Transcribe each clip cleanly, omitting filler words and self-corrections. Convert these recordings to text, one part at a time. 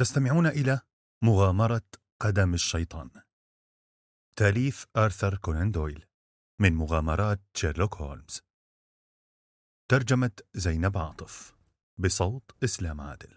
تستمعون إلى مغامرة قدم الشيطان، تأليف آرثر كونان دويل، من مغامرات شيرلوك هولمز، ترجمة زينب عاطف، بصوت إسلام عادل.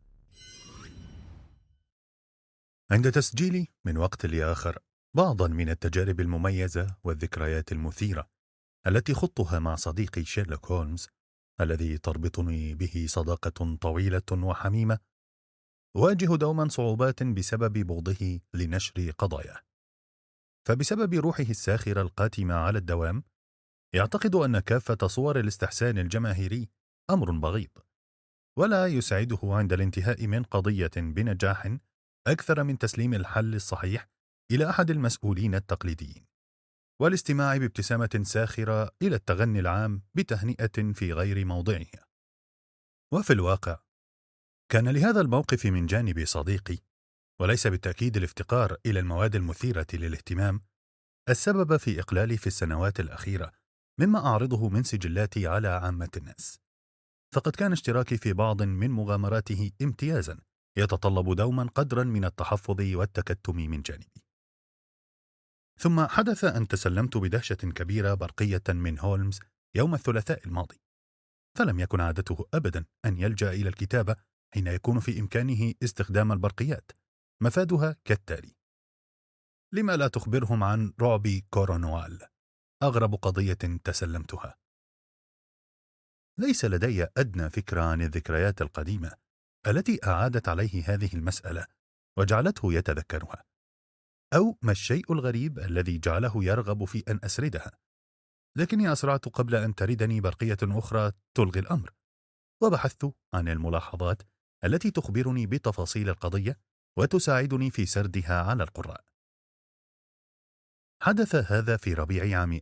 عند تسجيلي من وقت لآخر بعضا من التجارب المميزة والذكريات المثيرة التي خضتها مع صديقي شيرلوك هولمز الذي تربطني به صداقة طويلة وحميمة، أواجه دوما صعوبات بسبب بغضه لنشر قضاياه. فبسبب روحه الساخرة القاتمة على الدوام يعتقد أن كافة صور الاستحسان الجماهيري أمر بغيض، ولا يسعده عند الانتهاء من قضية بنجاح أكثر من تسليم الحل الصحيح إلى أحد المسؤولين التقليديين، والاستماع بابتسامة ساخرة إلى التغني العام بتهنئة في غير موضعها. وفي الواقع كان لهذا الموقف من جانب صديقي، وليس بالتأكيد الافتقار إلى المواد المثيرة للاهتمام، السبب في إقلالي في السنوات الأخيرة مما أعرضه من سجلاتي على عامة الناس. فقد كان اشتراكي في بعض من مغامراته امتيازا يتطلب دوما قدرا من التحفظ والتكتم من جانبي. ثم حدث أن تسلمت بدهشة كبيرة برقية من هولمز يوم الثلاثاء الماضي، فلم يكن عادته أبدا أن يلجأ إلى الكتابة حين يكون في إمكانه استخدام البرقيات. مفادها كالتالي: لما لا تخبرهم عن رعب كورونوال، أغرب قضية تسلمتها. ليس لدي أدنى فكرة عن الذكريات القديمة التي أعادت عليه هذه المسألة وجعلته يتذكرها، أو ما الشيء الغريب الذي جعله يرغب في أن أسردها، لكني أسرعت قبل أن تردني برقية أخرى تلغي الأمر، وبحثت عن الملاحظات التي تخبرني بتفاصيل القضية وتساعدني في سردها على القراء. حدث هذا في ربيع عام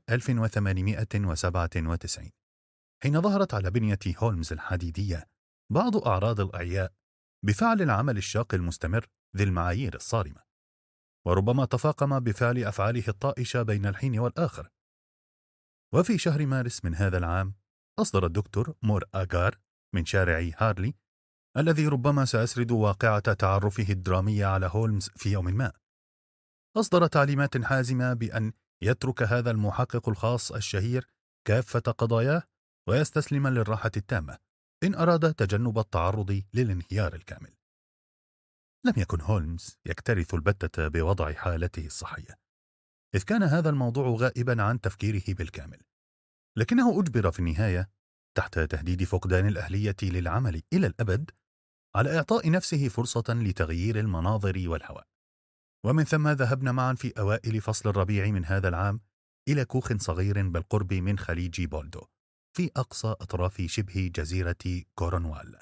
1897، حين ظهرت على بنية هولمز الحديدية بعض أعراض الإعياء بفعل العمل الشاق المستمر ذي المعايير الصارمة، وربما تفاقم بفعل أفعاله الطائشة بين الحين والآخر. وفي شهر مارس من هذا العام أصدر الدكتور مور آغار من شارع هارلي، الذي ربما سأسرد واقعة تعرفه الدرامية على هولمز في يوم ما، أصدر تعليمات حازمة بأن يترك هذا المحقق الخاص الشهير كافة قضاياه ويستسلم للراحة التامة إن أراد تجنب التعرض للانهيار الكامل. لم يكن هولمز يكترث البتة بوضع حالته الصحية، إذ كان هذا الموضوع غائبا عن تفكيره بالكامل، لكنه أجبر في النهاية تحت تهديد فقدان الأهلية للعمل إلى الأبد على إعطاء نفسه فرصة لتغيير المناظر والهواء. ومن ثم ذهبنا معا في أوائل فصل الربيع من هذا العام إلى كوخ صغير بالقرب من خليج بولدو في أقصى أطراف شبه جزيرة كورنوال.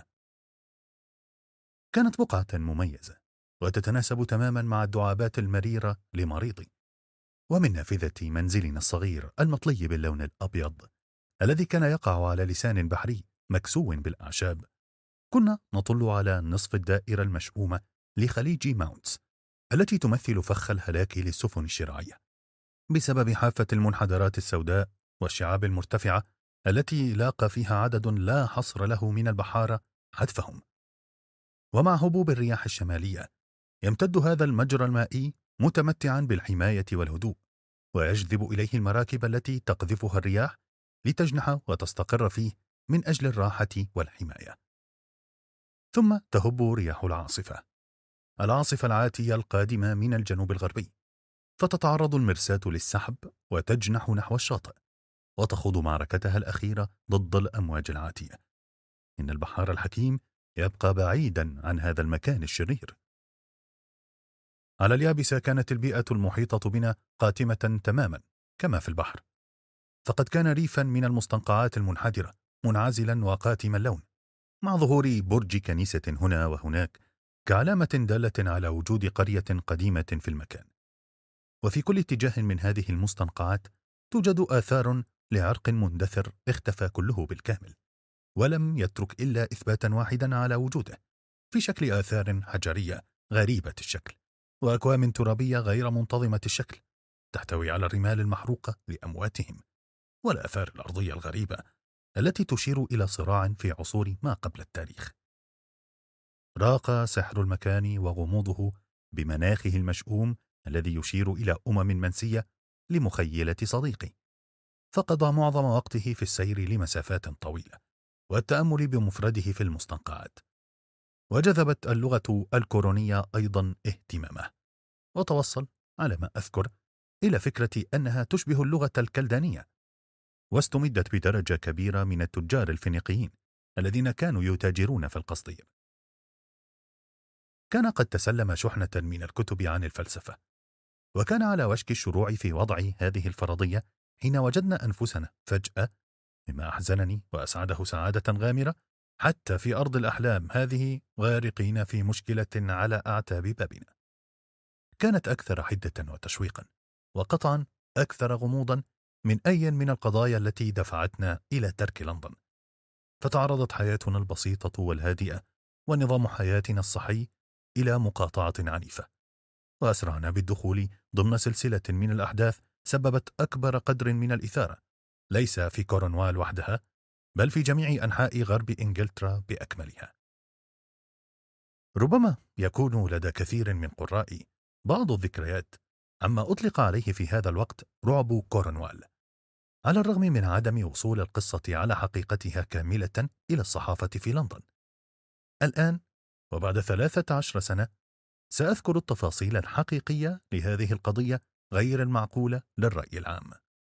كانت بقعة مميزة وتتناسب تماما مع الدعابات المريرة لمريضي، ومن نافذة منزلنا الصغير المطلي باللون الأبيض الذي كان يقع على لسان بحري مكسو بالأعشاب كنا نطل على نصف الدائرة المشؤومة لخليج ماونتس التي تمثل فخ الهلاك للسفن الشراعية بسبب حافة المنحدرات السوداء والشعاب المرتفعة التي لاقى فيها عدد لا حصر له من البحارة حتفهم. ومع هبوب الرياح الشمالية يمتد هذا المجرى المائي متمتعا بالحماية والهدوء، ويجذب إليه المراكب التي تقذفها الرياح لتجنح وتستقر فيه من أجل الراحة والحماية. ثم تهب رياح العاصفة العاتية القادمة من الجنوب الغربي، فتتعرض المرساة للسحب وتجنح نحو الشاطئ وتخوض معركتها الأخيرة ضد الأمواج العاتية. إن البحار الحكيم يبقى بعيدا عن هذا المكان الشرير. على اليابسة كانت البيئة المحيطة بنا قاتمة تماما كما في البحر، فقد كان ريفا من المستنقعات المنحدرة منعزلا وقاتم اللون، مع ظهور برج كنيسة هنا وهناك كعلامة دالة على وجود قرية قديمة في المكان. وفي كل اتجاه من هذه المستنقعات توجد آثار لعرق مندثر اختفى كله بالكامل، ولم يترك إلا إثباتا واحدا على وجوده في شكل آثار حجرية غريبة الشكل وأكوام ترابية غير منتظمة الشكل تحتوي على الرمال المحروقة لأمواتهم، والآثار الأرضية الغريبة التي تشير إلى صراع في عصور ما قبل التاريخ. راق سحر المكان وغموضه بمناخه المشؤوم الذي يشير إلى منسية لمخيلة صديقي. فقضى معظم وقته في السير لمسافات طويلة والتأمل بمفرده في المستنقعات. وجذبت اللغة الكورونية أيضا اهتمامه، وتوصل على ما أذكر إلى فكرة أنها تشبه اللغة الكلدانية، واستمدت بدرجة كبيرة من التجار الفينيقيين الذين كانوا يتاجرون في القصدير. كان قد تسلم شحنة من الكتب عن الفلسفة، وكان على وشك الشروع في وضع هذه الفرضية حين وجدنا أنفسنا فجأة، مما أحزنني وأسعده سعادة غامرة، حتى في أرض الأحلام هذه غارقين في مشكلة على أعتاب بابنا. كانت أكثر حدة وتشويقا، وقطعا أكثر غموضا من أي من القضايا التي دفعتنا إلى ترك لندن. فتعرضت حياتنا البسيطة والهادئة ونظام حياتنا الصحي إلى مقاطعة عنيفة، وأسرعنا بالدخول ضمن سلسلة من الأحداث سببت أكبر قدر من الإثارة، ليس في كورنوال وحدها، بل في جميع أنحاء غرب إنجلترا بأكملها. ربما يكون لدى كثير من قرائي بعض الذكريات عما أطلق عليه في هذا الوقت رعب كورنوال، على الرغم من عدم وصول القصة على حقيقتها كاملة إلى الصحافة في لندن. الآن وبعد 13 سنة سأذكر التفاصيل الحقيقية لهذه القضية غير المعقولة للرأي العام.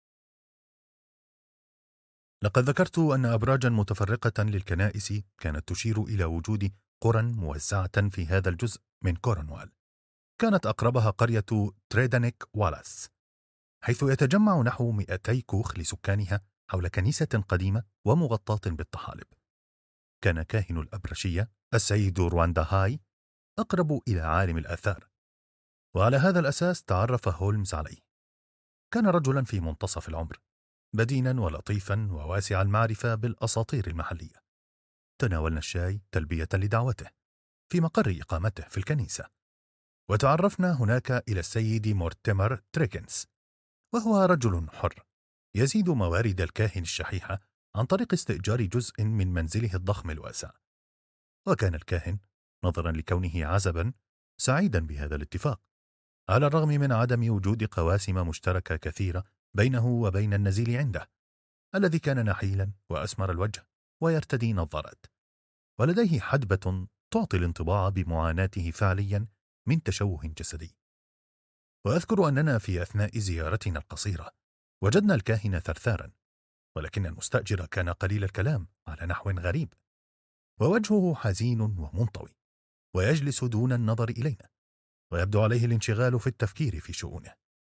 لقد ذكرت أن أبراجا متفرقة للكنائس كانت تشير إلى وجود قرى موزعة في هذا الجزء من كورنوال. كانت أقربها قرية تريدانيك والاس، حيث يتجمع نحو 200 كوخ لسكانها حول كنيسة قديمة ومغطاة بالطحالب. كان كاهن الأبرشية السيد رواندا هاي أقرب إلى عالم الآثار، وعلى هذا الأساس تعرف هولمز عليه. كان رجلا في منتصف العمر، بدينا ولطيفا وواسع المعرفة بالأساطير المحلية. تناولنا الشاي تلبية لدعوته في مقر إقامته في الكنيسة، وتعرفنا هناك إلى السيد مورتيمر تريكنز، وهو رجل حر يزيد موارد الكاهن الشحيحة عن طريق استئجار جزء من منزله الضخم الواسع. وكان الكاهن نظرا لكونه عزبا سعيدا بهذا الاتفاق، على الرغم من عدم وجود قواسم مشتركة كثيرة بينه وبين النزيل عنده، الذي كان نحيلا وأسمر الوجه ويرتدي نظارات، ولديه حدبة تعطي الانطباع بمعاناته فعليا من تشوه جسدي. وأذكر أننا في أثناء زيارتنا القصيرة وجدنا الكاهن ثرثارا، ولكن المستأجر كان قليل الكلام على نحو غريب، ووجهه حزين ومنطوي، ويجلس دون النظر إلينا، ويبدو عليه الانشغال في التفكير في شؤونه.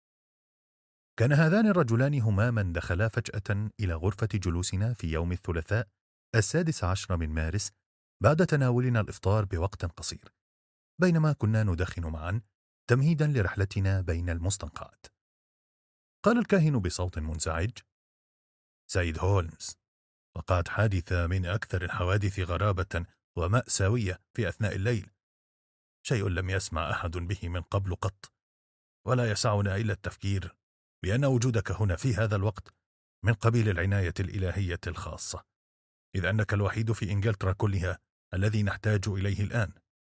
كان هذان الرجلان هما من دخلا فجأة إلى غرفة جلوسنا في يوم الثلاثاء 16 من مارس بعد تناولنا الإفطار بوقت قصير، بينما كنا ندخن معا تمهيدا لرحلتنا بين المستنقعات. قال الكاهن بصوت منزعج: سيد هولمز، وقعت حادثة من أكثر الحوادث غرابة ومأساوية في أثناء الليل، شيء لم يسمع أحد به من قبل قط، ولا يسعنا إلا التفكير بأن وجودك هنا في هذا الوقت من قبيل العناية الإلهية الخاصة، إذ أنك الوحيد في إنجلترا كلها الذي نحتاج إليه الآن.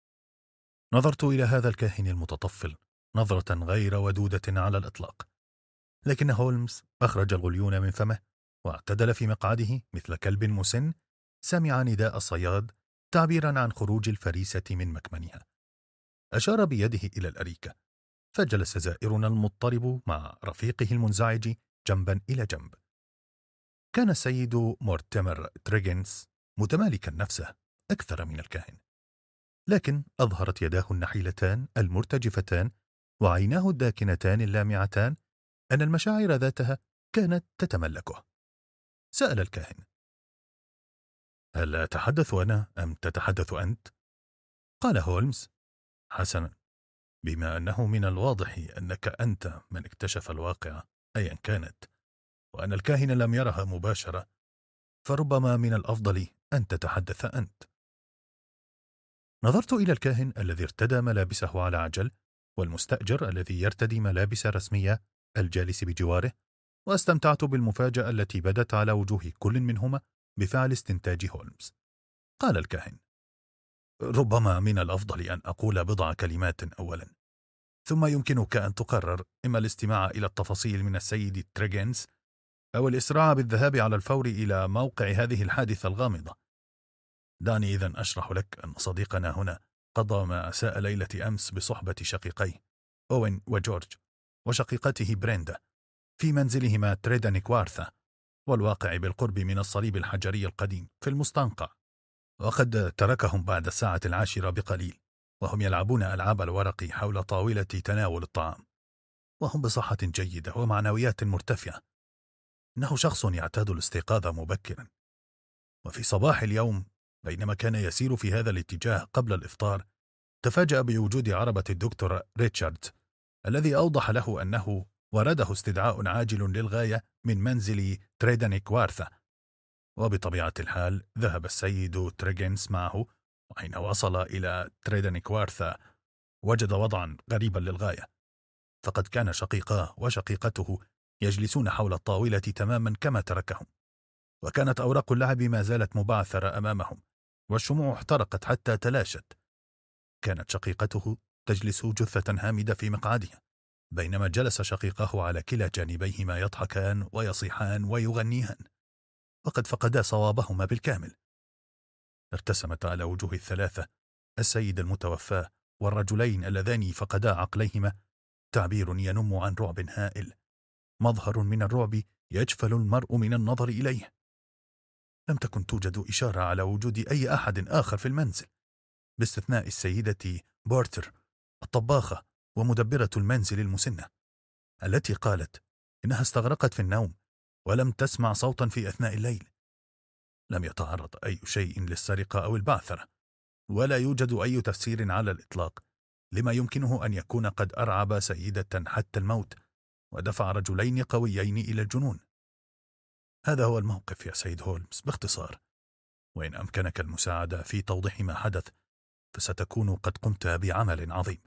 نظرت إلى هذا الكاهن المتطفل نظرة غير ودودة على الإطلاق، لكن هولمز أخرج الغليون من فمه واعتدل في مقعده مثل كلب مسن سمع نداء الصياد تعبيرا عن خروج الفريسة من مكمنها. أشار بيده إلى الأريكة، فجلس زائرنا المضطرب مع رفيقه المنزعج جنبا إلى جنب. كان السيد مورتيمر تريجنز متمالكا نفسه أكثر من الكاهن، لكن أظهرت يداه النحيلتان المرتجفتان وعيناه الداكنتان اللامعتان أن المشاعر ذاتها كانت تتملكه. سأل الكاهن: هل أتحدث أنا أم تتحدث أنت؟ قال هولمز: حسنا، بما أنه من الواضح أنك أنت من اكتشف الواقعة أيا كانت، وأن الكاهن لم يرها مباشرة، فربما من الأفضل أن تتحدث أنت. نظرت إلى الكاهن الذي ارتدى ملابسه على عجل، والمستأجر الذي يرتدي ملابس رسمية الجالس بجواره، واستمتعت بالمفاجأة التي بدت على وجوه كل منهما بفعل استنتاج هولمز. قال الكاهن: ربما من الأفضل أن أقول بضع كلمات أولا، ثم يمكنك أن تقرر إما الاستماع إلى التفاصيل من السيد تريغنز أو الإسراع بالذهاب على الفور إلى موقع هذه الحادثة الغامضة. دعني إذن أشرح لك أن صديقنا هنا قضى مساء ليلة أمس بصحبة شقيقيه أوين وجورج وشقيقته بريندا في منزلهما تريدانيكوارثا، والواقع بالقرب من الصليب الحجري القديم في المستنقع. وقد تركهم بعد الساعة 10 بقليل وهم يلعبون ألعاب الورق حول طاولة تناول الطعام، وهم بصحة جيدة ومعنويات مرتفعة. إنه شخص يعتاد الاستيقاظ مبكرا، وفي صباح اليوم بينما كان يسير في هذا الاتجاه قبل الإفطار تفاجأ بوجود عربة الدكتور ريتشارد، الذي أوضح له أنه ورده استدعاء عاجل للغاية من منزل تريدانيكوارثا. وبطبيعة الحال ذهب السيد تريغنز معه، وحين وصل إلى تريدانيكوارثا وجد وضعا غريبا للغاية، فقد كان شقيقاه وشقيقته يجلسون حول الطاولة تماما كما تركهم، وكانت أوراق اللعب ما زالت مبعثرة أمامهم، والشموع احترقت حتى تلاشت. كانت شقيقته تجلس جثة هامدة في مقعدها، بينما جلس شقيقاه على كلا جانبيهما يضحكان ويصيحان ويغنيان، وقد فقدا صوابهما بالكامل. ارتسمت على وجوه الثلاثة، السيد المتوفى والرجلين اللذان فقدا عقليهما، تعبير ينم عن رعب هائل، مظهر من الرعب يجفل المرء من النظر إليه. لم تكن توجد إشارة على وجود أي أحد آخر في المنزل باستثناء السيدة بورتر الطباخة ومدبرة المنزل المسنة، التي قالت إنها استغرقت في النوم ولم تسمع صوتا في أثناء الليل. لم يتعرض أي شيء للسرقة أو البعثرة، ولا يوجد أي تفسير على الإطلاق لما يمكنه أن يكون قد أرعب سيدة حتى الموت ودفع رجلين قويين إلى الجنون. هذا هو الموقف يا سيد هولمز باختصار، وإن أمكنك المساعدة في توضيح ما حدث فستكون قد قمت بعمل عظيم.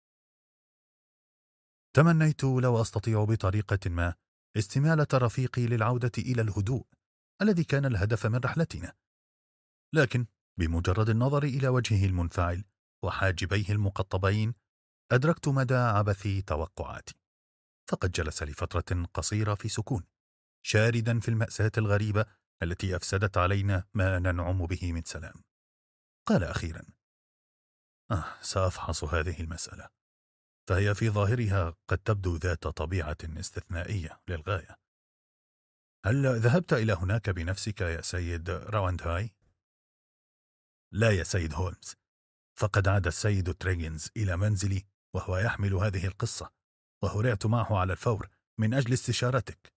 تمنيت لو أستطيع بطريقة ما استمالة رفيقي للعودة إلى الهدوء الذي كان الهدف من رحلتنا، لكن بمجرد النظر إلى وجهه المنفعل وحاجبيه المقطبين أدركت مدى عبث توقعاتي. فقد جلس لفترة قصيرة في سكون، شاردا في المأساة الغريبة التي أفسدت علينا ما ننعم به من سلام. قال أخيرا: سأفحص هذه المسألة، فهي في ظاهرها قد تبدو ذات طبيعة استثنائية للغاية. هل ذهبت إلى هناك بنفسك يا سيد راوندهاي؟ لا يا سيد هولمز، فقد عاد السيد تريغنز إلى منزلي وهو يحمل هذه القصة، وهرعت معه على الفور من أجل استشارتك.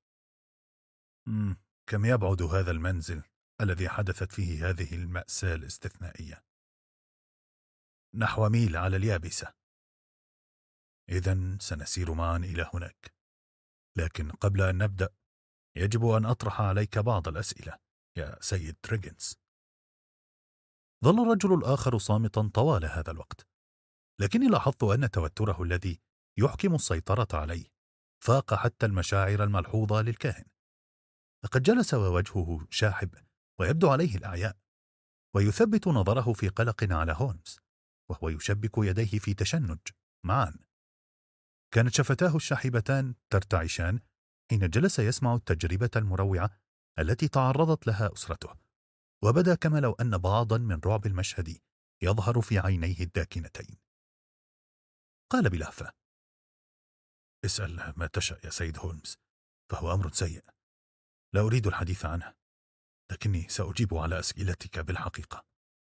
كم يبعد هذا المنزل الذي حدثت فيه هذه المأساة الاستثنائية؟ نحو ميل على اليابسة. إذن سنسير معا إلى هناك، لكن قبل أن نبدأ يجب أن أطرح عليك بعض الأسئلة يا سيد تريغنز. ظل الرجل الآخر صامتا طوال هذا الوقت، لكني لاحظت أن توتره الذي يحكم السيطرة عليه فاق حتى المشاعر الملحوظة للكاهن. لقد جلس ووجهه شاحب ويبدو عليه الأعياء، ويثبت نظره في قلق على هولمز وهو يشبك يديه في تشنج معا. كانت شفتاه الشاحبتان ترتعشان حين جلس يسمع التجربة المروعة التي تعرضت لها أسرته، وبدا كما لو أن بعضا من رعب المشهد يظهر في عينيه الداكنتين. قال بلهفة: اسأل ما تشاء يا سيد هولمز، فهو أمر سيء لا أريد الحديث عنه، لكني سأجيب على أسئلتك بالحقيقة.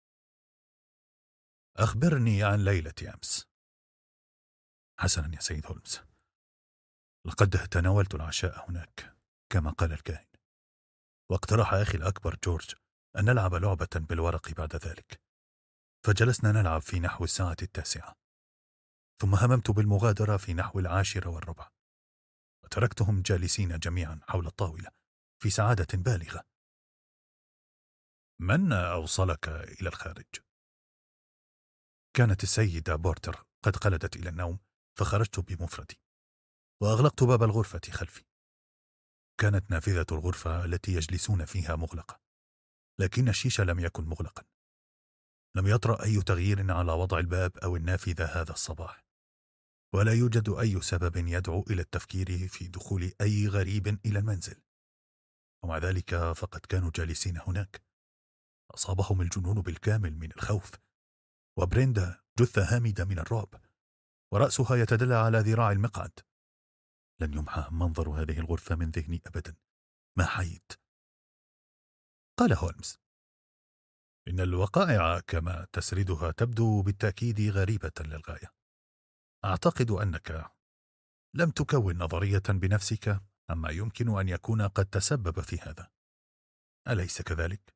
أخبرني عن ليلة أمس. حسنا يا سيد هولمز، لقد تناولت العشاء هناك كما قال الكاهن، واقترح أخي الأكبر جورج أن نلعب لعبة بالورق بعد ذلك، فجلسنا نلعب في نحو الساعة 9، ثم هممت بالمغادرة في نحو 10:15، وتركتهم جالسين جميعا حول الطاولة في سعادة بالغة. من أوصلك إلى الخارج؟ كانت السيدة بورتر قد قلدت إلى النوم، فخرجت بمفردي وأغلقت باب الغرفة خلفي. كانت نافذة الغرفة التي يجلسون فيها مغلقة، لكن الشيش لم يكن مغلقا. لم يطرأ أي تغيير على وضع الباب أو النافذة هذا الصباح، ولا يوجد أي سبب يدعو إلى التفكير في دخول أي غريب إلى المنزل. ومع ذلك فقد كانوا جالسين هناك. أصابهم الجنون بالكامل من الخوف، وبريندا جثة هامدة من الرعب، ورأسها يتدلى على ذراع المقعد. لن يمحى منظر هذه الغرفة من ذهني أبدا ما حييت. قال هولمز: إن الوقائع كما تسردها تبدو بالتأكيد غريبة للغاية. أعتقد أنك لم تكون نظرية بنفسك عما يمكن أن يكون قد تسبب في هذا، أليس كذلك؟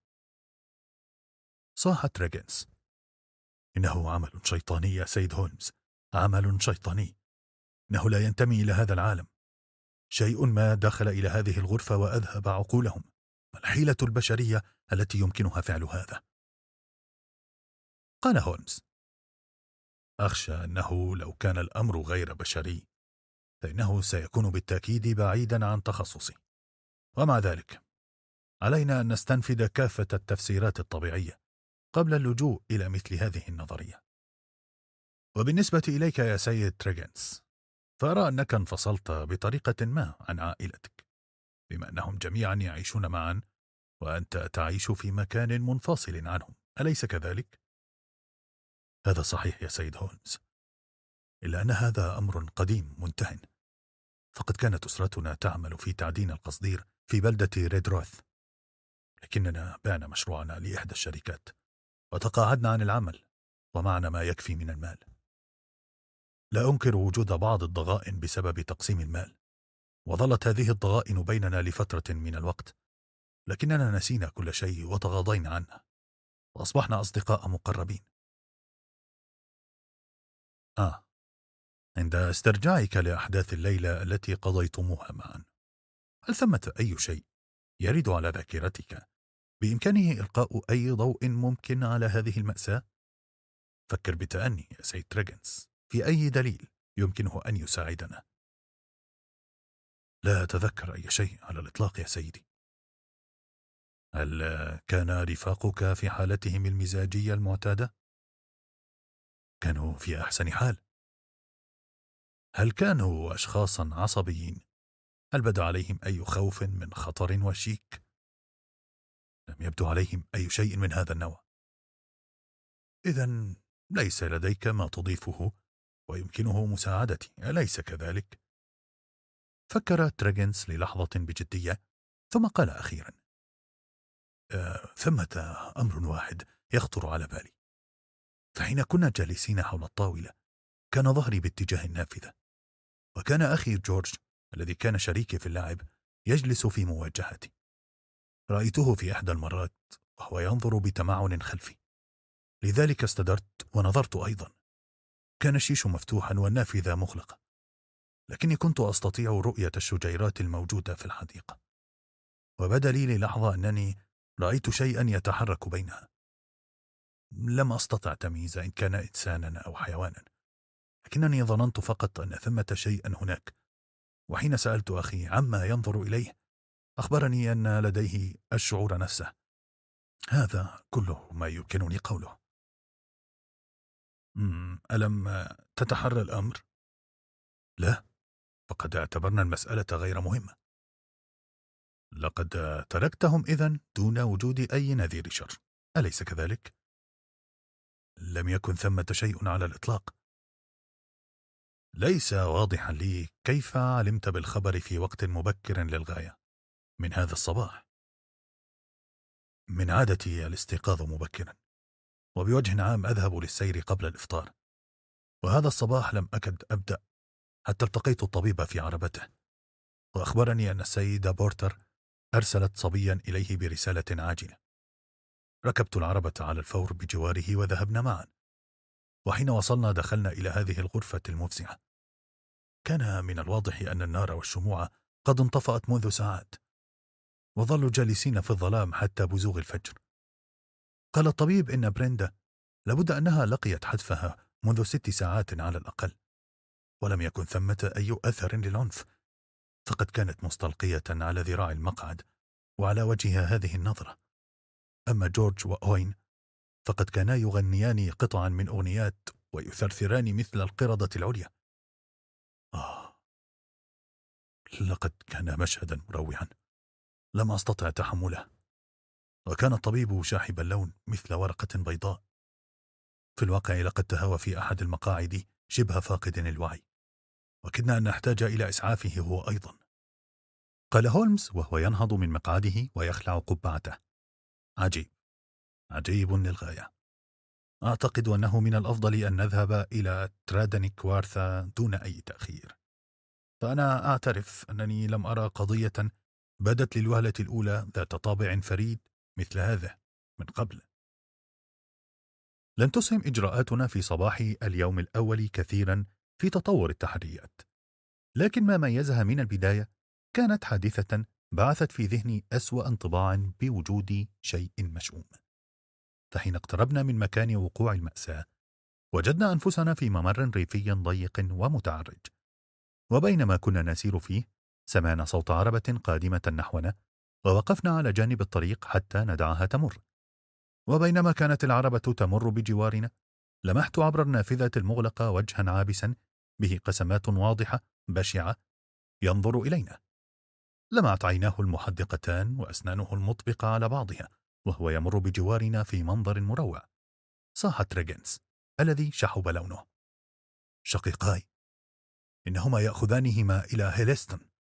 صاح تريغنز: إنه عمل شيطاني يا سيد هولمز، عمل شيطاني. إنه لا ينتمي إلى هذا العالم. شيء ما دخل إلى هذه الغرفة وأذهب عقولهم. الحيلة البشرية التي يمكنها فعل هذا. قال هولمز: أخشى أنه لو كان الأمر غير بشري فإنه سيكون بالتأكيد بعيدا عن تخصصي، ومع ذلك علينا أن نستنفذ كافة التفسيرات الطبيعية قبل اللجوء إلى مثل هذه النظرية. وبالنسبة إليك يا سيد تريغنز، فأرى أنك انفصلت بطريقة ما عن عائلتك، بما أنهم جميعا يعيشون معا وأنت تعيش في مكان منفصل عنهم، أليس كذلك؟ هذا صحيح يا سيد هولمز، إلا أن هذا أمر قديم منتهٍ. فقد كانت أسرتنا تعمل في تعدين القصدير في بلدة ريدروث، لكننا بعنا مشروعنا لإحدى الشركات وتقاعدنا عن العمل، ومعنا ما يكفي من المال. لا أنكر وجود بعض الضغائن بسبب تقسيم المال، وظلت هذه الضغائن بيننا لفترة من الوقت، لكننا نسينا كل شيء وتغاضينا عنه وأصبحنا أصدقاء مقربين. عند استرجاعك لأحداث الليلة التي قضيتموها معا، هل ثمة أي شيء يرد على ذاكرتك بإمكانه إلقاء أي ضوء ممكن على هذه المأساة؟ فكر بتأني يا سيد تريغنز في أي دليل يمكنه أن يساعدنا. لا أتذكر أي شيء على الإطلاق يا سيدي. هل كان رفاقك في حالتهم المزاجية المعتادة؟ كانوا في أحسن حال. هل كانوا أشخاصا عصبيين؟ هل بدا عليهم أي خوف من خطر وشيك؟ لم يبدو عليهم أي شيء من هذا النوع. إذن ليس لديك ما تضيفه ويمكنه مساعدتي، أليس كذلك؟ فكر تريغنز للحظة بجدية، ثم قال أخيرا: ثمة أمر واحد يخطر على بالي. فحين كنا جالسين حول الطاولة كان ظهري باتجاه النافذة، وكان أخي جورج الذي كان شريكي في اللعب يجلس في مواجهتي. رأيته في إحدى المرات وهو ينظر بتمعن خلفي، لذلك استدرت ونظرت أيضا. كان الشيش مفتوحا والنافذة مغلقة، لكني كنت أستطيع رؤية الشجيرات الموجودة في الحديقة، وبدا لي للحظة أنني رأيت شيئا يتحرك بينها. لم أستطع تمييز إن كان إنسانا أو حيوانا، لكنني ظننت فقط أن ثمة شيئا هناك. وحين سألت أخي عما ينظر إليه أخبرني أن لديه الشعور نفسه. هذا كله ما يمكنني قوله. ألم تتحرى الأمر؟ لا، فقد اعتبرنا المسألة غير مهمة. لقد تركتهم إذن دون وجود أي نذير شر، أليس كذلك؟ لم يكن ثمة شيء على الإطلاق. ليس واضحا لي كيف علمت بالخبر في وقت مبكر للغاية من هذا الصباح. من عادتي الاستيقاظ مبكرا، وبوجه عام أذهب للسير قبل الإفطار، وهذا الصباح لم أكد أبدأ حتى التقيت الطبيب في عربته، وأخبرني أن السيدة بورتر أرسلت صبيا إليه برسالة عاجلة. ركبت العربة على الفور بجواره وذهبنا معا، وحين وصلنا دخلنا إلى هذه الغرفة المفزعة. كان من الواضح أن النار والشموع قد انطفأت منذ ساعات، وظلوا جالسين في الظلام حتى بزوغ الفجر. قال الطبيب إن بريندا لابد أنها لقيت حتفها منذ 6 ساعات على الأقل، ولم يكن ثمة أي أثر للعنف، فقد كانت مستلقية على ذراع المقعد وعلى وجهها هذه النظرة. أما جورج وأوين فقد كانا يغنيان قطعا من أغنيات ويثرثران مثل القردة العليا. آه، لقد كان مشهدا مروعا لم أستطع تحمله. وكان الطبيب شاحب اللون مثل ورقة بيضاء. في الواقع لقد تهوى في أحد المقاعد شبه فاقد الوعي، وكدنا أن نحتاج إلى إسعافه هو أيضا، قال هولمز وهو ينهض من مقعده ويخلع قبعته. عجيب، عجيب للغاية. أعتقد أنه من الأفضل أن نذهب إلى ترادنيك وارثا دون أي تأخير. فأنا أعترف أنني لم أرى قضية بدت للوهلة الأولى ذات طابع فريد مثل هذا من قبل. لم تسهم إجراءاتنا في صباح اليوم الأول كثيرا في تطور التحريات، لكن ما ميزها من البداية كانت حادثة بعثت في ذهني أسوأ انطباع بوجود شيء مشؤوم. فحين اقتربنا من مكان وقوع المأساة وجدنا أنفسنا في ممر ريفي ضيق ومتعرج، وبينما كنا نسير فيه سمعنا صوت عربة قادمة نحونا، ووقفنا على جانب الطريق حتى ندعها تمر. وبينما كانت العربة تمر بجوارنا لمحت عبر النافذة المغلقة وجها عابسا به قسمات واضحة بشعة ينظر إلينا. لمعت عيناه المحدقتان وأسنانه المطبقة على بعضها وهو يمر بجوارنا في منظر مروع. صاح تريغنز الذي شحب لونه: شقيقاي، إنهما يأخذانهما إلى هيلستون.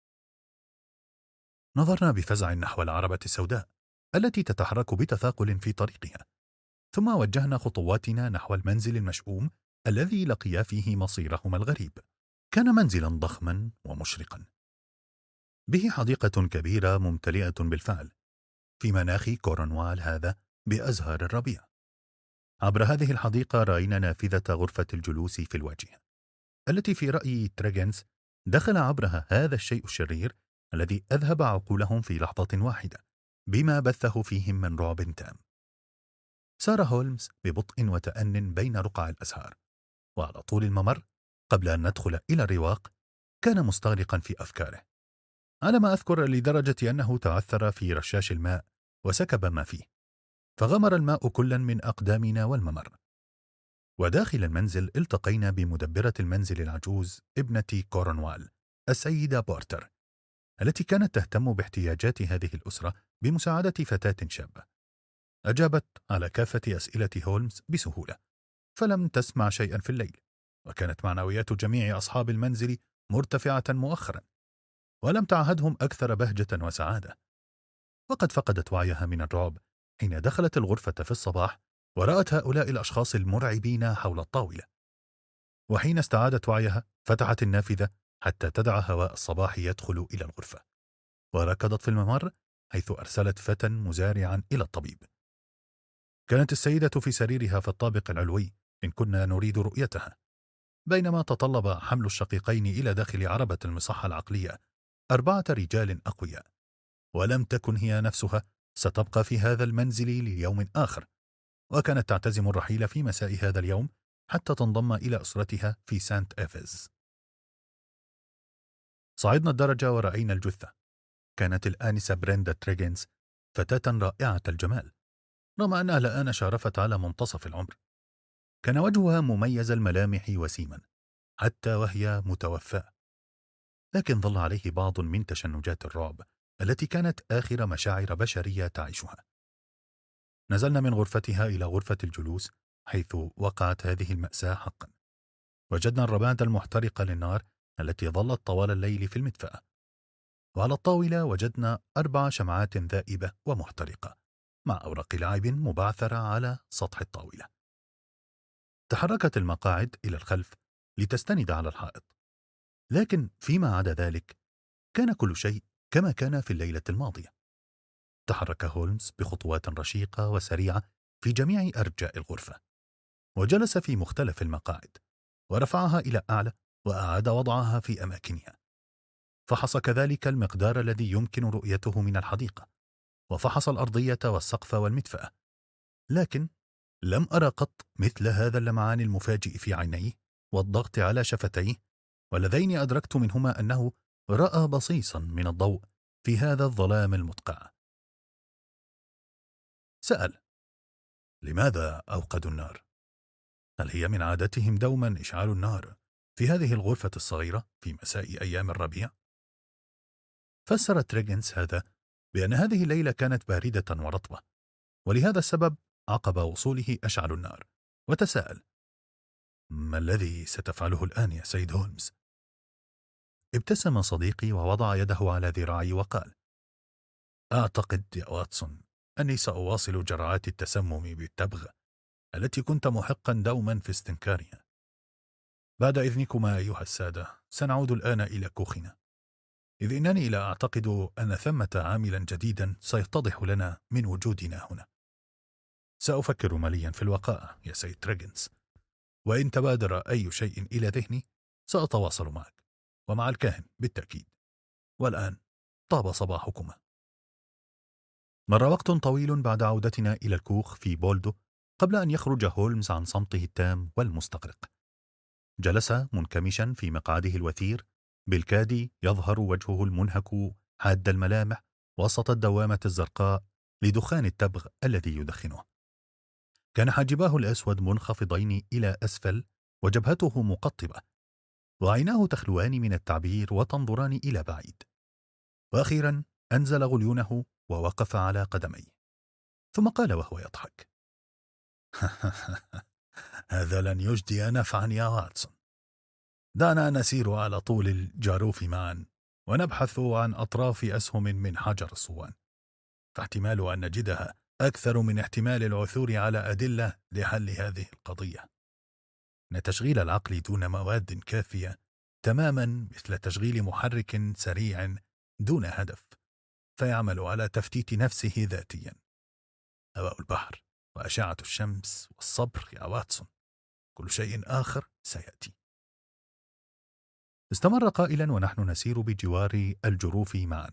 نظرنا بفزع نحو العربة السوداء التي تتحرك بتثاقل في طريقها، ثم وجهنا خطواتنا نحو المنزل المشؤوم الذي لقيا فيه مصيرهما الغريب. كان منزلا ضخما ومشرقا به حديقة كبيرة ممتلئة بالفعل في مناخ كورنوال هذا بأزهار الربيع. عبر هذه الحديقة رأينا نافذة غرفة الجلوس في الواجهة التي في رأي تريغنز دخل عبرها هذا الشيء الشرير الذي أذهب عقولهم في لحظة واحدة بما بثه فيهم من رعب تام. سار هولمز ببطء وتأن بين رقع الأزهار، وعلى طول الممر قبل أن ندخل إلى الرواق كان مستغرقا في أفكاره، على ما أذكر لدرجة أنه تعثر في رشاش الماء وسكب ما فيه، فغمر الماء كلا من أقدامنا والممر. وداخل المنزل التقينا بمدبرة المنزل العجوز ابنة كورنوال السيدة بورتر، التي كانت تهتم باحتياجات هذه الأسرة بمساعدة فتاة شابة. أجابت على كافة أسئلة هولمز بسهولة، فلم تسمع شيئا في الليل، وكانت معنويات جميع أصحاب المنزل مرتفعة مؤخرا، ولم تعهدهم أكثر بهجة وسعادة. وقد فقدت وعيها من الرعب حين دخلت الغرفة في الصباح ورأت هؤلاء الأشخاص المرعبين حول الطاولة، وحين استعادت وعيها فتحت النافذة حتى تدع هواء الصباح يدخل إلى الغرفة، وركضت في الممر حيث أرسلت فتى مزارعا إلى الطبيب. كانت السيدة في سريرها في الطابق العلوي إن كنا نريد رؤيتها، بينما تطلب حمل الشقيقين إلى داخل عربة المصحة العقلية 4 رجال أقوياء، ولم تكن هي نفسها ستبقى في هذا المنزل ليوم آخر، وكانت تعتزم الرحيل في مساء هذا اليوم حتى تنضم إلى أسرتها في سانت إيفيز. صعدنا الدرجة ورأينا الجثة. كانت الآنسة بريندا تريغنز فتاة رائعة الجمال، رغم أنها الآن شارفت على منتصف العمر. كان وجهها مميز الملامح وسيما حتى وهي متوفاة، لكن ظل عليه بعض من تشنجات الرعب التي كانت آخر مشاعر بشرية تعيشها. نزلنا من غرفتها إلى غرفة الجلوس حيث وقعت هذه المأساة حقا. وجدنا الرماد المحترق للنار التي ظلت طوال الليل في المدفأة، وعلى الطاولة وجدنا 4 شمعات ذائبة ومحترقة مع أوراق لعب مبعثرة على سطح الطاولة. تحركت المقاعد إلى الخلف لتستند على الحائط، لكن فيما عدا ذلك كان كل شيء كما كان في الليلة الماضية. تحرك هولمز بخطوات رشيقة وسريعة في جميع أرجاء الغرفة، وجلس في مختلف المقاعد ورفعها إلى أعلى وأعاد وضعها في أماكنها. فحص كذلك المقدار الذي يمكن رؤيته من الحديقة، وفحص الأرضية والسقف والمدفأة، لكن لم أرى قط مثل هذا اللمعان المفاجئ في عينيه والضغط على شفتيه، واللذين أدركت منهما أنه رأى بصيصا من الضوء في هذا الظلام المدقع. سأل: لماذا أوقدوا النار؟ هل هي من عادتهم دوما إشعال النار في هذه الغرفة الصغيرة في مساء أيام الربيع؟ فسر تريجنز هذا بأن هذه الليلة كانت باردة ورطبة، ولهذا السبب عقب وصوله أشعلوا النار. وتساءل: ما الذي ستفعله الآن يا سيد هولمز؟ ابتسم صديقي ووضع يده على ذراعي وقال: أعتقد يا واتسون أني سأواصل جرعات التسمم بالتبغ التي كنت محقا دوما في استنكارها. بعد إذنكما أيها السادة، سنعود الآن إلى كوخنا، إذ إنني لا أعتقد أن ثمة عاملا جديدا سيتضح لنا من وجودنا هنا. سأفكر مليا في الوقائع يا سيد تريجنز، وإن تبادر أي شيء إلى ذهني سأتواصل معك ومع الكاهن بالتأكيد. والآن طاب صباحكما. مر وقت طويل بعد عودتنا إلى الكوخ في بولدو قبل أن يخرج هولمز عن صمته التام والمستغرق. جلس منكمشا في مقعده الوثير، بالكاد يظهر وجهه المنهك حاد الملامح وسط الدوامة الزرقاء لدخان التبغ الذي يدخنه. كان حاجباه الأسود منخفضين إلى أسفل وجبهته مقطبة، وعيناه تخلوان من التعبير وتنظران إلى بعيد. وأخيرا أنزل غليونه ووقف على قدميه، ثم قال وهو يضحك: هذا لن يجدي نفعا يا واتسون. دعنا نسير على طول الجاروف معا ونبحث عن أطراف أسهم من حجر الصوان، فاحتمال أن نجدها أكثر من احتمال العثور على أدلة لحل هذه القضية. إن تشغيل العقل دون مواد كافية تماما مثل تشغيل محرك سريع دون هدف، فيعمل على تفتيت نفسه ذاتيا. هواء البحر وأشعة الشمس والصبر يا واتسون، كل شيء آخر سيأتي. استمر قائلا ونحن نسير بجوار الجروف معا: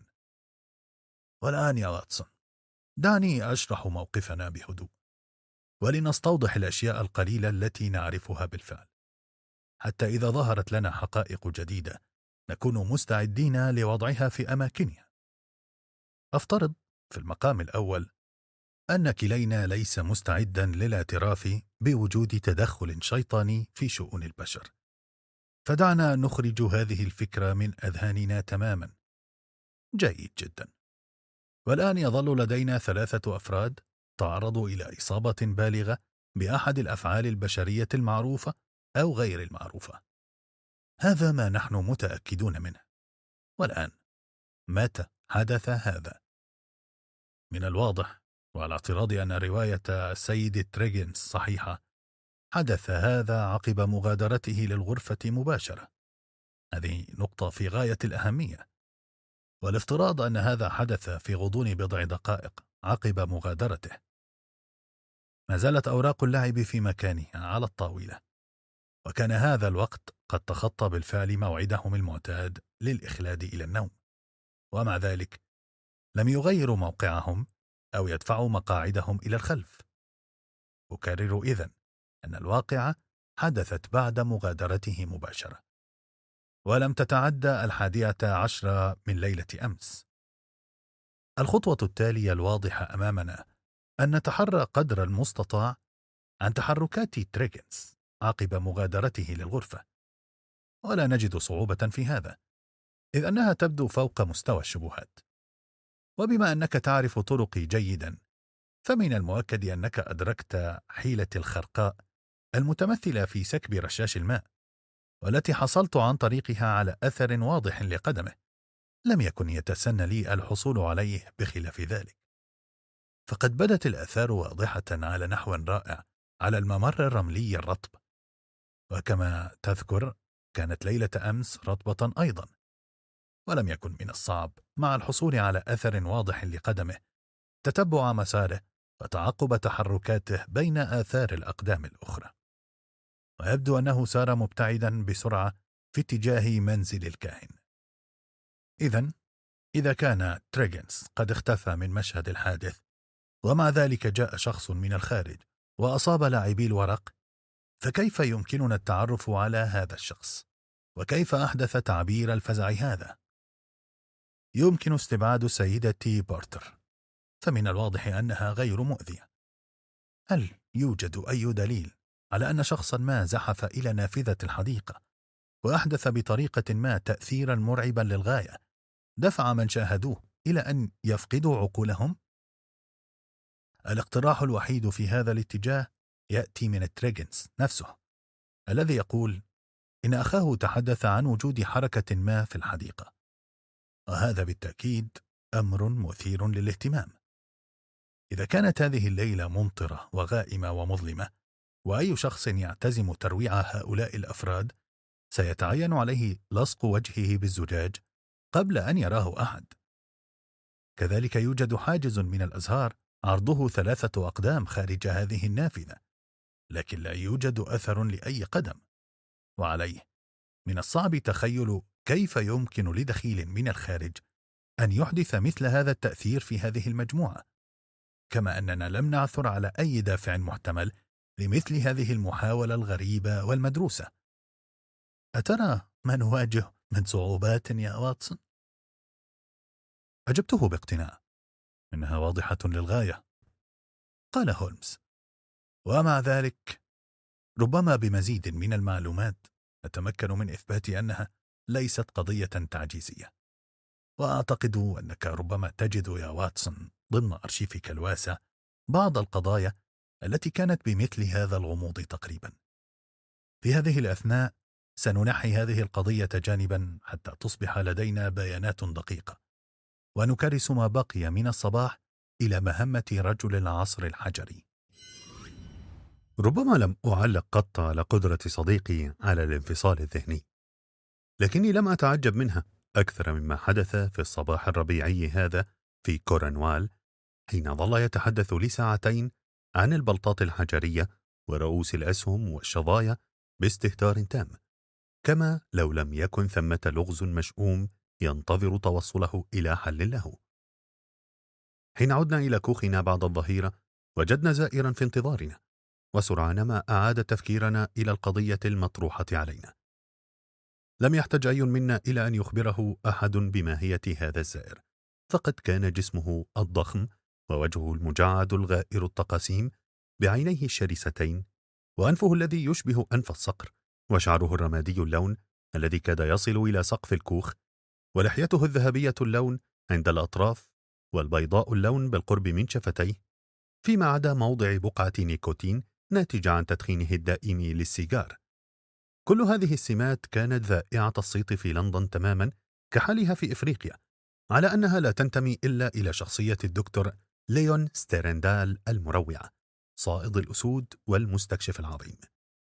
والآن يا واتسون، دعني أشرح موقفنا بهدوء، ولنستوضح الأشياء القليلة التي نعرفها بالفعل، حتى إذا ظهرت لنا حقائق جديدة نكون مستعدين لوضعها في أماكنها. أفترض في المقام الأول أن كلينا ليس مستعدا للاعتراف بوجود تدخل شيطاني في شؤون البشر، فدعنا نخرج هذه الفكرة من أذهاننا تماما. جيد جدا. والآن يظل لدينا 3 أفراد تعرضوا إلى إصابة بالغة بأحد الأفعال البشرية المعروفة أو غير المعروفة. هذا ما نحن متأكدون منه. والآن متى حدث هذا؟ من الواضح، وعلى اعتراض أن رواية السيد تريجنز صحيحة، حدث هذا عقب مغادرته للغرفة مباشرة. هذه نقطة في غاية الأهمية. والافتراض أن هذا حدث في غضون بضع دقائق عقب مغادرته. ما زالت أوراق اللعب في مكانها على الطاولة، وكان هذا الوقت قد تخطى بالفعل موعدهم المعتاد للإخلاد إلى النوم، ومع ذلك لم يغيروا موقعهم أو يدفعوا مقاعدهم إلى الخلف. أكرر إذن أن الواقعة حدثت بعد مغادرته مباشرة، ولم تتعدى 11 من ليلة أمس. الخطوة التالية الواضحة أمامنا أن نتحرى قدر المستطاع عن تحركات تريجنز عقب مغادرته للغرفة، ولا نجد صعوبة في هذا، إذ أنها تبدو فوق مستوى الشبهات. وبما أنك تعرف طرقي جيدا، فمن المؤكد أنك أدركت حيلة الخرقاء المتمثلة في سكب رشاش الماء، والتي حصلت عن طريقها على أثر واضح لقدمه لم يكن يتسنى لي الحصول عليه بخلاف ذلك. فقد بدت الآثار واضحة على نحو رائع على الممر الرملي الرطب، وكما تذكر كانت ليلة أمس رطبة أيضا، ولم يكن من الصعب مع الحصول على أثر واضح لقدمه تتبع مساره وتعقب تحركاته بين آثار الأقدام الأخرى. ويبدو أنه سار مبتعدا بسرعة في اتجاه منزل الكاهن. إذا كان تريجنز قد اختفى من مشهد الحادث، ومع ذلك جاء شخص من الخارج وأصاب لاعبي الورق، فكيف يمكننا التعرف على هذا الشخص؟ وكيف أحدث تعبير الفزع هذا؟ يمكن استبعاد السيدة بورتر، فمن الواضح أنها غير مؤذية. هل يوجد أي دليل على أن شخصا ما زحف إلى نافذة الحديقة وأحدث بطريقة ما تأثيرا مرعبا للغاية دفع من شاهدوه إلى أن يفقدوا عقولهم؟ الاقتراح الوحيد في هذا الاتجاه يأتي من تريغنز نفسه، الذي يقول إن أخاه تحدث عن وجود حركة ما في الحديقة، وهذا بالتأكيد أمر مثير للاهتمام. إذا كانت هذه الليلة ممطرة وغائمة ومظلمة، وأي شخص يعتزم ترويع هؤلاء الأفراد سيتعين عليه لصق وجهه بالزجاج قبل أن يراه أحد. كذلك يوجد حاجز من الأزهار عرضه 3 أقدام خارج هذه النافذة، لكن لا يوجد أثر لأي قدم، وعليه من الصعب تخيل كيف يمكن لدخيل من الخارج أن يحدث مثل هذا التأثير في هذه المجموعة، كما أننا لم نعثر على أي دافع محتمل لمثل هذه المحاولة الغريبة والمدروسة. أترى ما نواجه من صعوبات يا واتسون؟ أجبته باقتناع. إنها واضحة للغاية، قال هولمز، ومع ذلك ربما بمزيد من المعلومات نتمكن من إثبات أنها ليست قضية تعجيزية. وأعتقد أنك ربما تجد يا واتسون ضمن أرشيفك الواسع بعض القضايا التي كانت بمثل هذا الغموض تقريبا. في هذه الأثناء سننحي هذه القضية جانبا حتى تصبح لدينا بيانات دقيقة، ونكرس ما بقي من الصباح إلى مهمة رجل العصر الحجري. ربما لم أعلق قط على قدرة صديقي على الانفصال الذهني، لكني لم أتعجب منها أكثر مما حدث في الصباح الربيعي هذا في كورنوال، حين ظل يتحدث ل2 عن البلطات الحجرية ورؤوس الأسهم والشظايا باستهتار تام، كما لو لم يكن ثمة لغز مشؤوم ينتظر توصله إلى حل له. حين عدنا إلى كوخنا بعد الظهيرة وجدنا زائرا في انتظارنا، وسرعان ما أعاد تفكيرنا إلى القضية المطروحة علينا. لم يحتج أي منا إلى أن يخبره أحد بماهية هذا الزائر، فقد كان جسمه الضخم ووجهه المجعد الغائر التقاسيم بعينيه الشرستين وأنفه الذي يشبه أنف الصقر وشعره الرمادي اللون الذي كاد يصل إلى سقف الكوخ ولحيته الذهبية اللون عند الأطراف والبيضاء اللون بالقرب من شفتيه، فيما عدا موضع بقعة نيكوتين ناتجة عن تدخينه الدائم للسيجار. كل هذه السمات كانت ذائعة الصيت في لندن تماما كحالها في إفريقيا، على أنها لا تنتمي إلا إلى شخصية الدكتور ليون ستيرندال المروعة، صائد الأسود والمستكشف العظيم.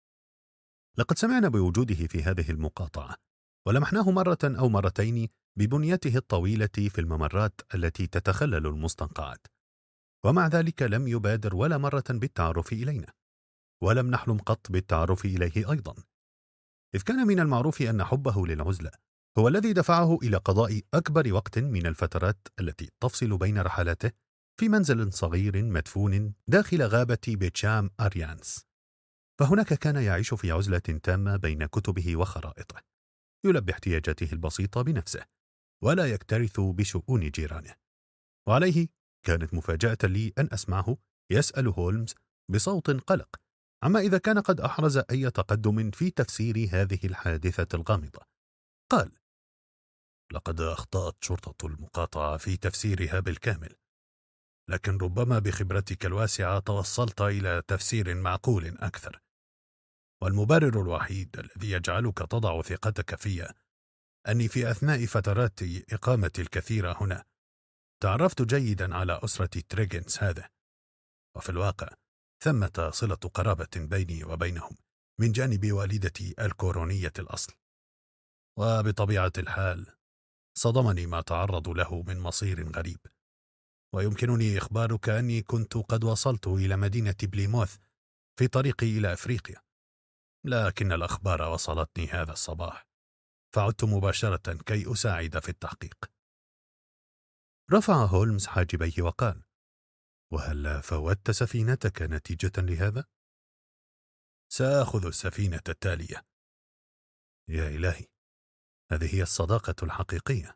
لقد سمعنا بوجوده في هذه المقاطعة، ولمحناه مرة أو مرتين ببنيته الطويلة في الممرات التي تتخلل المستنقعات، ومع ذلك لم يبادر ولا مرة بالتعرف إلينا، ولم نحلم قط بالتعرف إليه أيضا، إذ كان من المعروف أن حبه للعزلة هو الذي دفعه إلى قضاء أكبر وقت من الفترات التي تفصل بين رحلاته في منزل صغير مدفون داخل غابة بيتشام أريانس. فهناك كان يعيش في عزلة تامة بين كتبه وخرائطه، يلبي احتياجاته البسيطة بنفسه ولا يكترث بشؤون جيرانه. وعليه كانت مفاجأة لي أن أسمعه يسأل هولمز بصوت قلق عما إذا كان قد أحرز أي تقدم في تفسير هذه الحادثة الغامضة. قال: لقد أخطأت شرطة المقاطعة في تفسيرها بالكامل، لكن ربما بخبرتك الواسعة توصلت إلى تفسير معقول أكثر، والمبرر الوحيد الذي يجعلك تضع ثقتك في أني في أثناء فترات إقامتي الكثيرة هنا تعرفت جيدا على أسرة تريغنز هذا، وفي الواقع ثمة صلة قرابة بيني وبينهم من جانب والدتي الكورونية الأصل. وبطبيعة الحال صدمني ما تعرض له من مصير غريب، ويمكنني إخبارك أني كنت قد وصلت إلى مدينة بليموث في طريقي إلى أفريقيا، لكن الأخبار وصلتني هذا الصباح، فعدت مباشرة كي أساعد في التحقيق. رفع هولمز حاجبيه وقال: وهل فوتت سفينتك نتيجة لهذا؟ سأخذ السفينة التالية. يا إلهي، هذه هي الصداقة الحقيقية.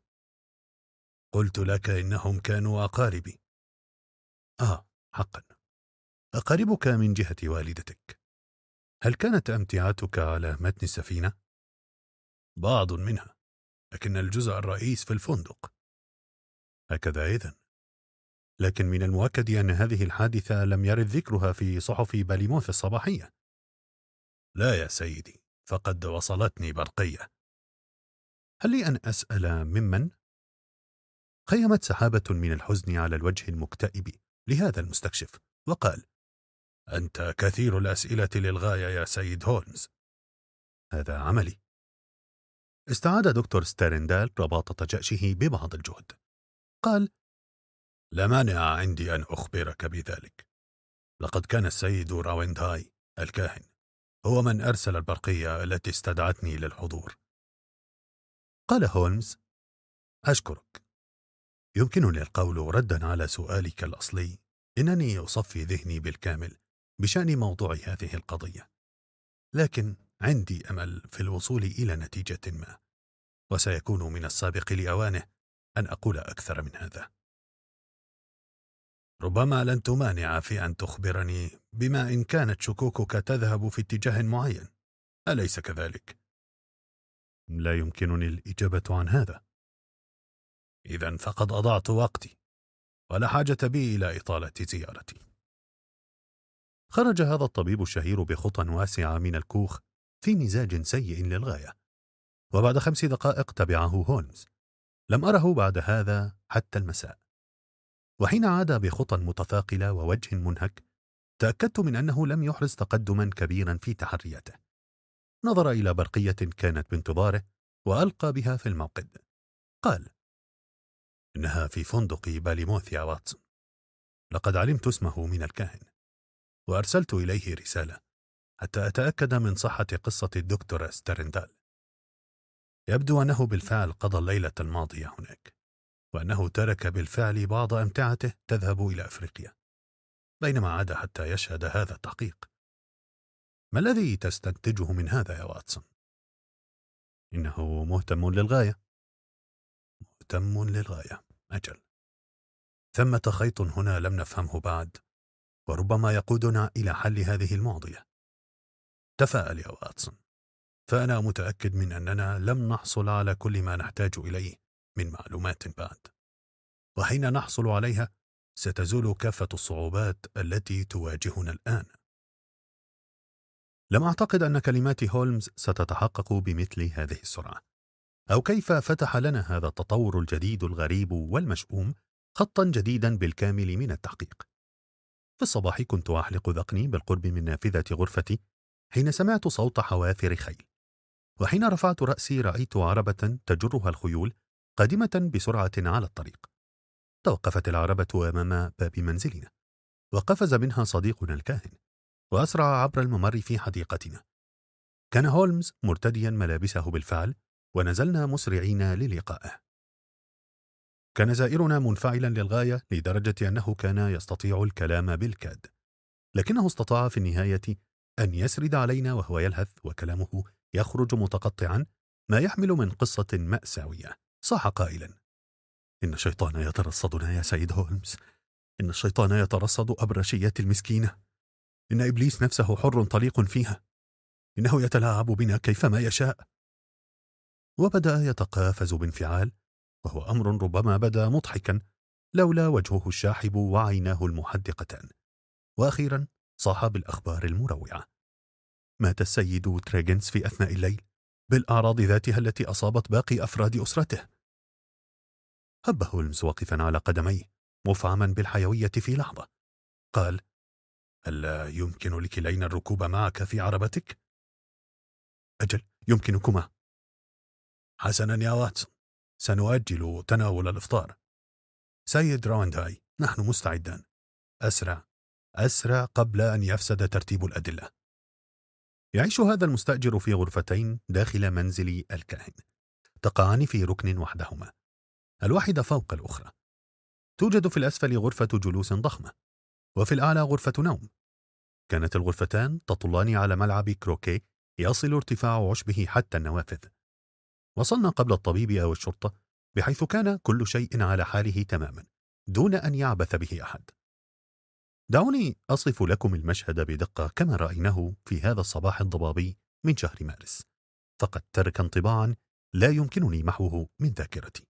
قلت لك إنهم كانوا أقاربي. حقا، أقاربك من جهة والدتك، هل كانت أمتعتك على متن السفينة؟ بعض منها، لكن الجزء الرئيس في الفندق. هكذا إذن. لكن من المؤكد أن هذه الحادثة لم يرد ذكرها في صحف باليموث الصباحية. لا يا سيدي، فقد وصلتني برقية. هل لي أن أسأل ممن؟ خيمت سحابة من الحزن على الوجه المكتئب لهذا المستكشف، وقال: أنت كثير الأسئلة للغاية يا سيد هولمز. هذا عملي. استعاد دكتور ستارندال رباطة جأشه ببعض الجهد. قال: لا مانع عندي أن أخبرك بذلك. لقد كان السيد راويندهاي الكاهن هو من أرسل البرقية التي استدعتني للحضور. قال هولمز: أشكرك. يمكنني القول ردا على سؤالك الأصلي. إنني أصفي ذهني بالكامل بشأن موضوع هذه القضية، لكن عندي أمل في الوصول إلى نتيجة ما، وسيكون من السابق لأوانه أن أقول أكثر من هذا. ربما لن تمانع في أن تخبرني بما إن كانت شكوكك تذهب في اتجاه معين، أليس كذلك؟ لا يمكنني الإجابة عن هذا. إذن فقد أضعت وقتي، ولا حاجة بي إلى إطالة زيارتي. خرج هذا الطبيب الشهير بخطى واسعة من الكوخ في مزاج سيء للغاية، وبعد 5 دقائق تبعه هولمز. لم أره بعد هذا حتى المساء، وحين عاد بخطى متثاقلة ووجه منهك تأكدت من أنه لم يحرز تقدما كبيرا في تحرياته. نظر إلى برقية كانت بانتظاره وألقى بها في الموقد. قال: إنها في فندق باليموث يا واتسون. لقد علمت اسمه من الكاهن، وأرسلت إليه رسالة حتى أتأكد من صحة قصة الدكتور ستارندال. يبدو أنه بالفعل قضى الليلة الماضية هناك، وأنه ترك بالفعل بعض أمتعته تذهب إلى أفريقيا، بينما عاد حتى يشهد هذا التحقيق. ما الذي تستنتجه من هذا يا واتسون؟ إنه مهتم للغاية. مهتم للغاية، أجل. ثمة خيط هنا لم نفهمه بعد، وربما يقودنا إلى حل هذه المعضلة. تفاءل يا واتسون، فأنا متأكد من أننا لم نحصل على كل ما نحتاج إليه من معلومات بعد، وحين نحصل عليها ستزول كافة الصعوبات التي تواجهنا الآن. لم أعتقد أن كلمات هولمز ستتحقق بمثل هذه السرعة، أو كيف فتح لنا هذا التطور الجديد الغريب والمشؤوم خطا جديدا بالكامل من التحقيق. في الصباح كنت أحلق ذقني بالقرب من نافذة غرفتي حين سمعت صوت حوافر خيل، وحين رفعت رأسي رأيت عربة تجرها الخيول قادمة بسرعة على الطريق. توقفت العربة أمام باب منزلنا، وقفز منها صديقنا الكاهن، وأسرع عبر الممر في حديقتنا. كان هولمز مرتديا ملابسه بالفعل، ونزلنا مسرعين للقائه. كان زائرنا منفعلا للغاية لدرجة أنه كان يستطيع الكلام بالكاد، لكنه استطاع في النهاية أن يسرد علينا وهو يلهث وكلامه يخرج متقطعا ما يحمل من قصة مأساوية. صاح قائلا: إن الشيطان يترصدنا يا سيد هولمز، إن الشيطان يترصد أبرشيات المسكينة، إن إبليس نفسه حر طليق فيها، إنه يتلاعب بنا كيفما يشاء. وبدأ يتقافز بانفعال، وهو أمر ربما بدا مضحكا لولا وجهه الشاحب وعيناه المحدقتان. وأخيرا صاح بالأخبار المروعة: مات السيد تريغنز في أثناء الليل بالأعراض ذاتها التي أصابت باقي أفراد أسرته. هب هولمز واقفا على قدميه مفعما بالحيوية في لحظة. قال: هل يمكن لكلينا الركوب معك في عربتك؟ أجل، يمكنكما. حسنا يا واتسون، سنؤجل تناول الإفطار. سيد راوندهاي، نحن مستعدان. أسرع أسرع قبل أن يفسد ترتيب الأدلة. يعيش هذا المستأجر في غرفتين داخل منزل الكاهن، تقعان في ركن وحدهما، الواحدة فوق الأخرى. توجد في الأسفل غرفة جلوس ضخمة، وفي الأعلى غرفة نوم. كانت الغرفتان تطلان على ملعب كروكي يصل ارتفاع عشبه حتى النوافذ. وصلنا قبل الطبيب أو الشرطة، بحيث كان كل شيء على حاله تماما دون أن يعبث به أحد. دعوني أصف لكم المشهد بدقة كما رأيناه في هذا الصباح الضبابي من شهر مارس، فقد ترك انطباعا لا يمكنني محوه من ذاكرتي.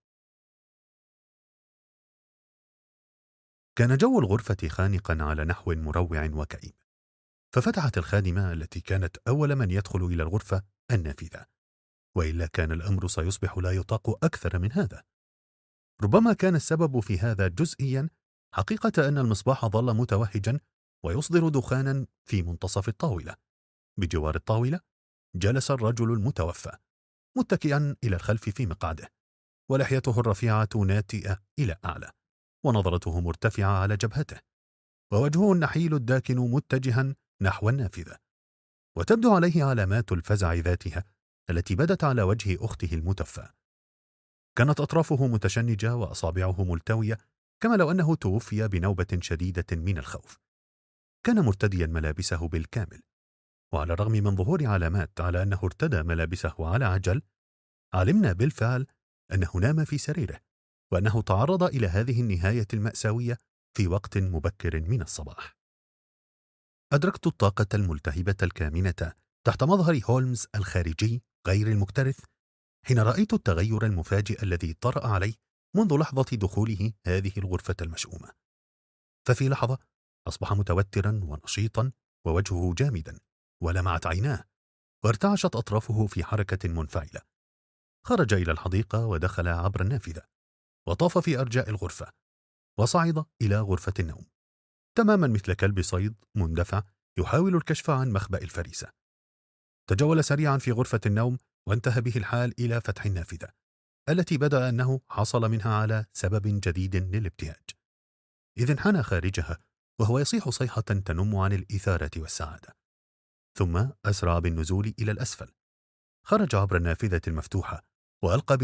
كان جو الغرفة خانقا على نحو مروع وكئيب، ففتحت الخادمة التي كانت أول من يدخل إلى الغرفة النافذة، وإلا كان الأمر سيصبح لا يطاق أكثر من هذا. ربما كان السبب في هذا جزئيا حقيقة أن المصباح ظل متوهجا ويصدر دخانا في منتصف الطاولة. بجوار الطاولة جلس الرجل المتوفى متكئا إلى الخلف في مقعده، ولحيته الرفيعة ناتئة إلى أعلى، ونظرته مرتفعة على جبهته، ووجهه النحيل الداكن متجها نحو النافذة، وتبدو عليه علامات الفزع ذاتها التي بدت على وجه أخته المتوفى. كانت أطرافه متشنجة وأصابعه ملتوية، كما لو أنه توفي بنوبة شديدة من الخوف. كان مرتديا ملابسه بالكامل، وعلى الرغم من ظهور علامات على أنه ارتدى ملابسه على عجل، علمنا بالفعل أنه نام في سريره، وأنه تعرض إلى هذه النهاية المأساوية في وقت مبكر من الصباح. أدركت الطاقة الملتهبة الكامنة تحت مظهر هولمز الخارجي غير المكترث حين رأيت التغير المفاجئ الذي طرأ عليه منذ لحظة دخوله هذه الغرفة المشؤومة. ففي لحظة أصبح متوترا ونشيطا، ووجهه جامدا، ولمعت عيناه، وارتعشت أطرافه في حركة منفعلة. خرج إلى الحديقة ودخل عبر النافذة، وطاف في أرجاء الغرفة، وصعد إلى غرفة النوم تماما مثل كلب صيد مندفع يحاول الكشف عن مخبأ الفريسة. تجول سريعا في غرفة النوم، وانتهى به الحال إلى فتح النافذة التي بدأ أنه حصل منها على سبب جديد للابتهاج، إذ انحنى خارجها وهو يصيح صيحة تنم عن الإثارة والسعادة، ثم أسرع بالنزول إلى الأسفل. خرج عبر النافذة المفتوحة، وألقى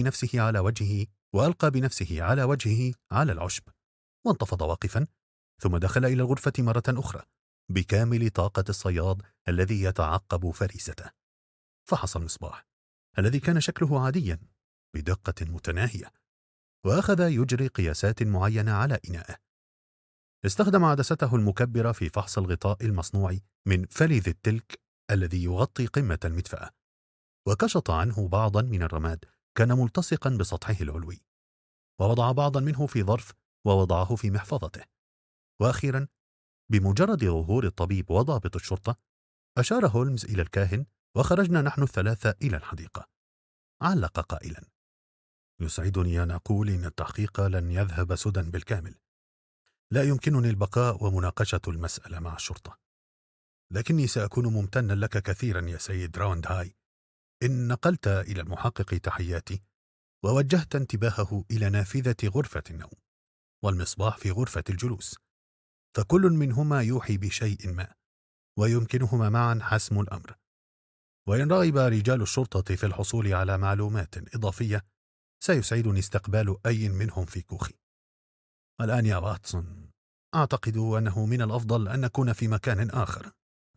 بنفسه على وجهه على العشب، وانتفض واقفا، ثم دخل إلى الغرفة مرة أخرى بكامل طاقة الصياد الذي يتعقب فريسته. فحص المصباح الذي كان شكله عاديا بدقة متناهية، وأخذ يجري قياسات معينة على إنائه. استخدم عدسته المكبرة في فحص الغطاء المصنوع من فلذ التلك الذي يغطي قمة المدفأة، وكشط عنه بعضا من الرماد كان ملتصقا بسطحه العلوي، ووضع بعضا منه في ظرف ووضعه في محفظته. وأخيرا بمجرد ظهور الطبيب وضابط الشرطة، أشار هولمز إلى الكاهن، وخرجنا نحن الثلاثة إلى الحديقة. علق قائلا: يسعدني أن أقول إن التحقيق لن يذهب سدى بالكامل. لا يمكنني البقاء ومناقشة المسألة مع الشرطة، لكني سأكون ممتنا لك كثيرا يا سيد راوندهاي إن نقلت إلى المحقق تحياتي، ووجهت انتباهه إلى نافذة غرفة النوم والمصباح في غرفة الجلوس، فكل منهما يوحي بشيء ما، ويمكنهما معا حسم الأمر. وإن رغب رجال الشرطة في الحصول على معلومات إضافية، سيسعدني استقبال أي منهم في كوخي. الآن يا واتسون، أعتقد أنه من الأفضل أن نكون في مكان آخر.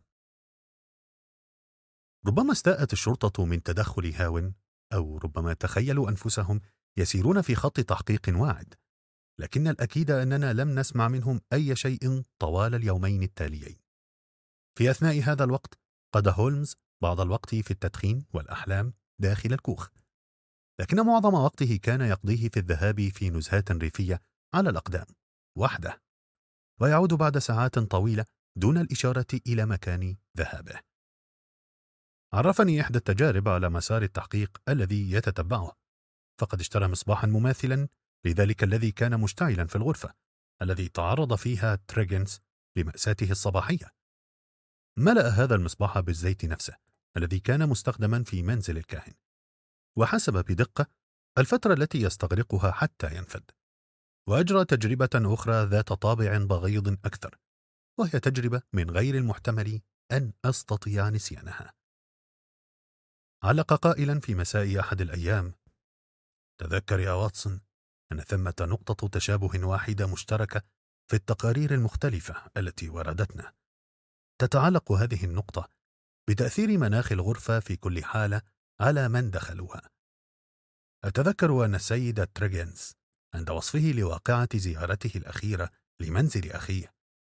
ربما استاءت الشرطة من تدخل هاون، أو ربما تخيلوا أنفسهم يسيرون في خط تحقيق واعد، لكن الأكيد أننا لم نسمع منهم أي شيء طوال اليومين التاليين. في أثناء هذا الوقت قضى هولمز بعض الوقت في التدخين والأحلام داخل الكوخ، لكن معظم وقته كان يقضيه في الذهاب في نزهات ريفية على الأقدام وحده، ويعود بعد ساعات طويلة دون الإشارة إلى مكان ذهابه. عرفني إحدى التجارب على مسار التحقيق الذي يتتبعه، فقد اشترى مصباحا مماثلا لذلك الذي كان مشتعلا في الغرفة الذي تعرض فيها تريغنز لمأساته الصباحية. ملأ هذا المصباح بالزيت نفسه الذي كان مستخدما في منزل الكاهن، وحسب بدقة الفترة التي يستغرقها حتى ينفد، وأجرى تجربة أخرى ذات طابع بغيض أكثر، وهي تجربة من غير المحتمل أن أستطيع نسيانها. علق قائلا في مساء أحد الأيام: تذكر يا واتسون أن ثمة نقطة تشابه واحدة مشتركة في التقارير المختلفة التي وردتنا. تتعلق هذه النقطة بتأثير مناخ الغرفة في كل حالة على من دخلوها. أتذكر أن السيد تريغنز عند وصفه لواقعة زيارته الأخيرة لمنزل أخيه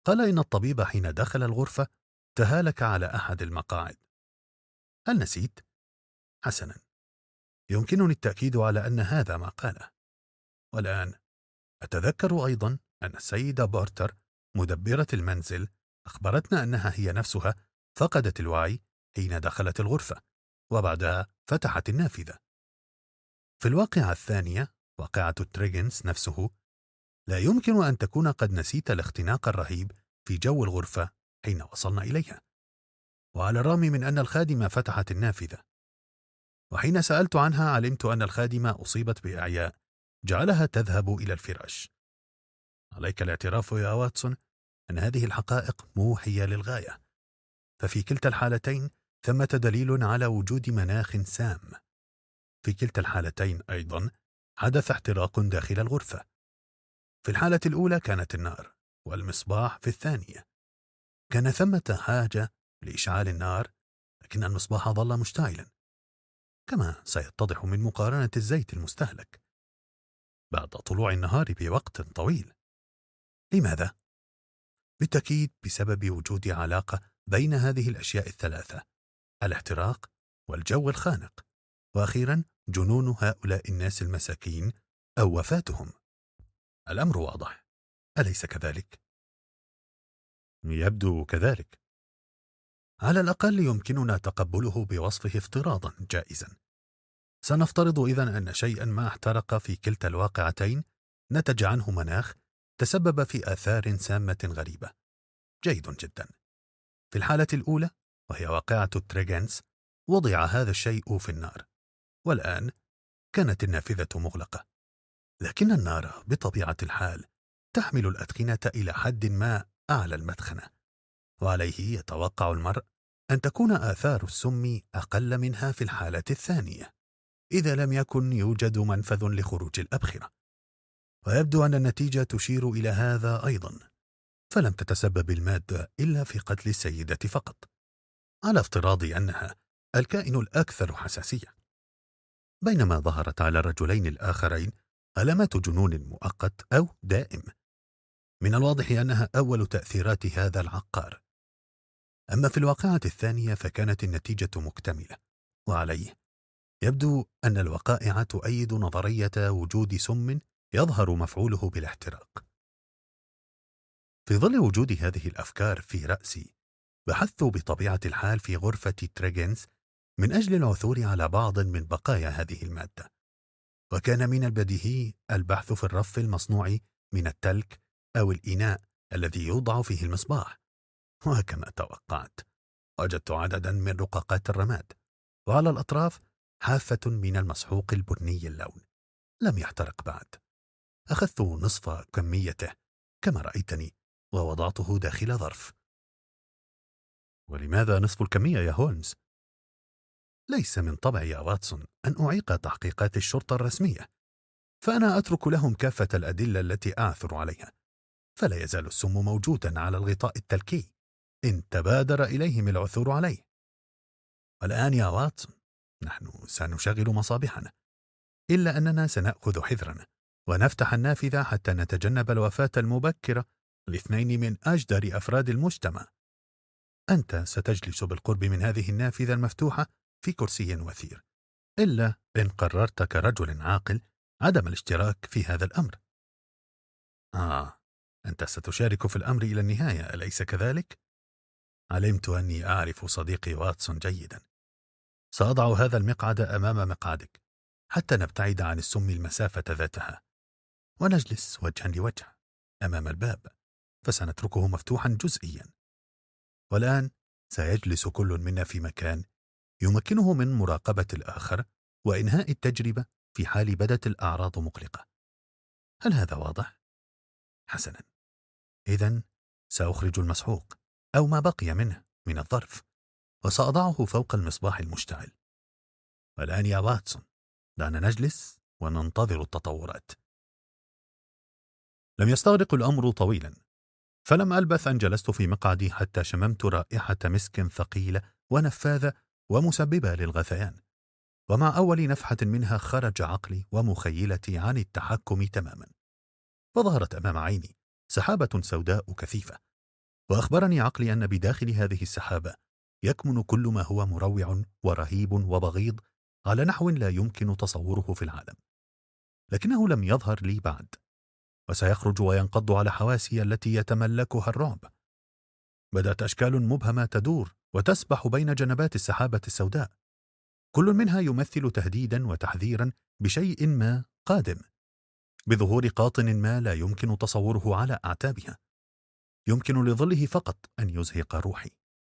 قال إن الطبيب حين دخل الغرفة تهالك على أحد المقاعد. هل نسيت؟ حسنا، يمكنني التأكيد على أن هذا ما قاله. والآن أتذكر أيضا أن السيدة بورتر مدبرة المنزل أخبرتنا أنها هي نفسها فقدت الوعي حين دخلت الغرفة، وبعدها فتحت النافذة. في الواقعة الثانية، واقعة تريغنز نفسه، لا يمكن أن تكون قد نسيت الاختناق الرهيب في جو الغرفة حين وصلنا إليها، وعلى الرغم من أن الخادمة فتحت النافذة. وحين سألت عنها علمت أن الخادمة أصيبت بإعياء جعلها تذهب إلى الفراش. عليك الاعتراف يا واتسون أن هذه الحقائق موحية للغاية، ففي كلتا الحالتين ثمة دليل على وجود مناخ سام. في كلتا الحالتين أيضا حدث احتراق داخل الغرفة. في الحالة الأولى كانت النار والمصباح في الثانية. كان ثمة حاجة لإشعال النار، لكن المصباح ظل مشتعلا، كما سيتضح من مقارنة الزيت المستهلك بعد طلوع النهار بوقت طويل. لماذا؟ بالتأكيد بسبب وجود علاقة بين هذه الأشياء الثلاثة: الاحتراق والجو الخانق، وأخيرا جنون هؤلاء الناس المساكين أو وفاتهم. الأمر واضح، أليس كذلك؟ يبدو كذلك. على الأقل يمكننا تقبله بوصفه افتراضا جائزا. سنفترض إذن أن شيئا ما احترق في كلتا الواقعتين نتج عنه مناخ تسبب في آثار سامة غريبة. جيد جدا. في الحالة الأولى، وهي واقعة تريغنز، وضع هذا الشيء في النار، والآن كانت النافذة مغلقة، لكن النار بطبيعة الحال تحمل الأدخنة إلى حد ما أعلى المدخنة، وعليه يتوقع المرء أن تكون آثار السم أقل منها في الحالة الثانية، إذا لم يكن يوجد منفذ لخروج الأبخرة. ويبدو أن النتيجة تشير إلى هذا أيضا، فلم تتسبب المادة إلا في قتل السيدة فقط، على افتراض أنها الكائن الأكثر حساسية، بينما ظهرت على الرجلين الآخرين علامات جنون مؤقت أو دائم. من الواضح أنها أول تأثيرات هذا العقار. أما في الواقعة الثانية فكانت النتيجة مكتملة، وعليه يبدو أن الوقائع تؤيد نظرية وجود سم يظهر مفعوله بالاحتراق. في ظل وجود هذه الأفكار في رأسي، بحثت بطبيعة الحال في غرفة تريغنز من أجل العثور على بعض من بقايا هذه المادة، وكان من البديهي البحث في الرف المصنوع من التلك أو الإناء الذي يوضع فيه المصباح. وكما توقعت، وجدت عددا من رقاقات الرماد، وعلى الأطراف حافة من المسحوق البني اللون لم يحترق بعد. أخذت نصف كميته كما رأيتني ووضعته داخل ظرف. ولماذا نصف الكمية يا هولمز؟ ليس من طبعي يا واتسون أن أعيق تحقيقات الشرطة الرسمية، فأنا أترك لهم كافة الأدلة التي أعثر عليها، فلا يزال السم موجودا على الغطاء التلكي إن تبادر إليهم العثور عليه. والآن يا واتسون، نحن سنشغل مصابيحنا، إلا أننا سنأخذ حذرنا ونفتح النافذة حتى نتجنب الوفاة المبكرة لاثنين من أجدر أفراد المجتمع. أنت ستجلس بالقرب من هذه النافذة المفتوحة في كرسي وثير، إلا إن قررت كرجل عاقل عدم الاشتراك في هذا الأمر. أنت ستشارك في الأمر إلى النهاية، أليس كذلك؟ علمت أني أعرف صديقي واتسون جيدا. سأضع هذا المقعد أمام مقعدك حتى نبتعد عن السم المسافة ذاتها، ونجلس وجها لوجه أمام الباب، فسنتركه مفتوحا جزئيا. والآن سيجلس كل منا في مكان يمكنه من مراقبة الآخر وإنهاء التجربة في حال بدت الأعراض مقلقة. هل هذا واضح؟ حسنا، إذن سأخرج المسحوق أو ما بقي منه من الظرف وسأضعه فوق المصباح المشتعل. والآن يا واتسون، دعنا نجلس وننتظر التطورات. لم يستغرق الأمر طويلا، فلم ألبث أن جلست في مقعدي حتى شممت رائحة مسك ثقيلة ونفاذة ومسببة للغثيان، ومع أول نفحة منها خرج عقلي ومخيلتي عن التحكم تماما، فظهرت أمام عيني سحابة سوداء كثيفة وأخبرني عقلي أن بداخل هذه السحابة يكمن كل ما هو مروع ورهيب وبغيض على نحو لا يمكن تصوره في العالم، لكنه لم يظهر لي بعد، وسيخرج وينقض على حواسي التي يتملكها الرعب. بدأت أشكال مبهمة تدور وتسبح بين جنبات السحابة السوداء، كل منها يمثل تهديدا وتحذيرا بشيء ما قادم، بظهور قاطن ما لا يمكن تصوره على أعتابها، يمكن لظله فقط أن يزهق روحي.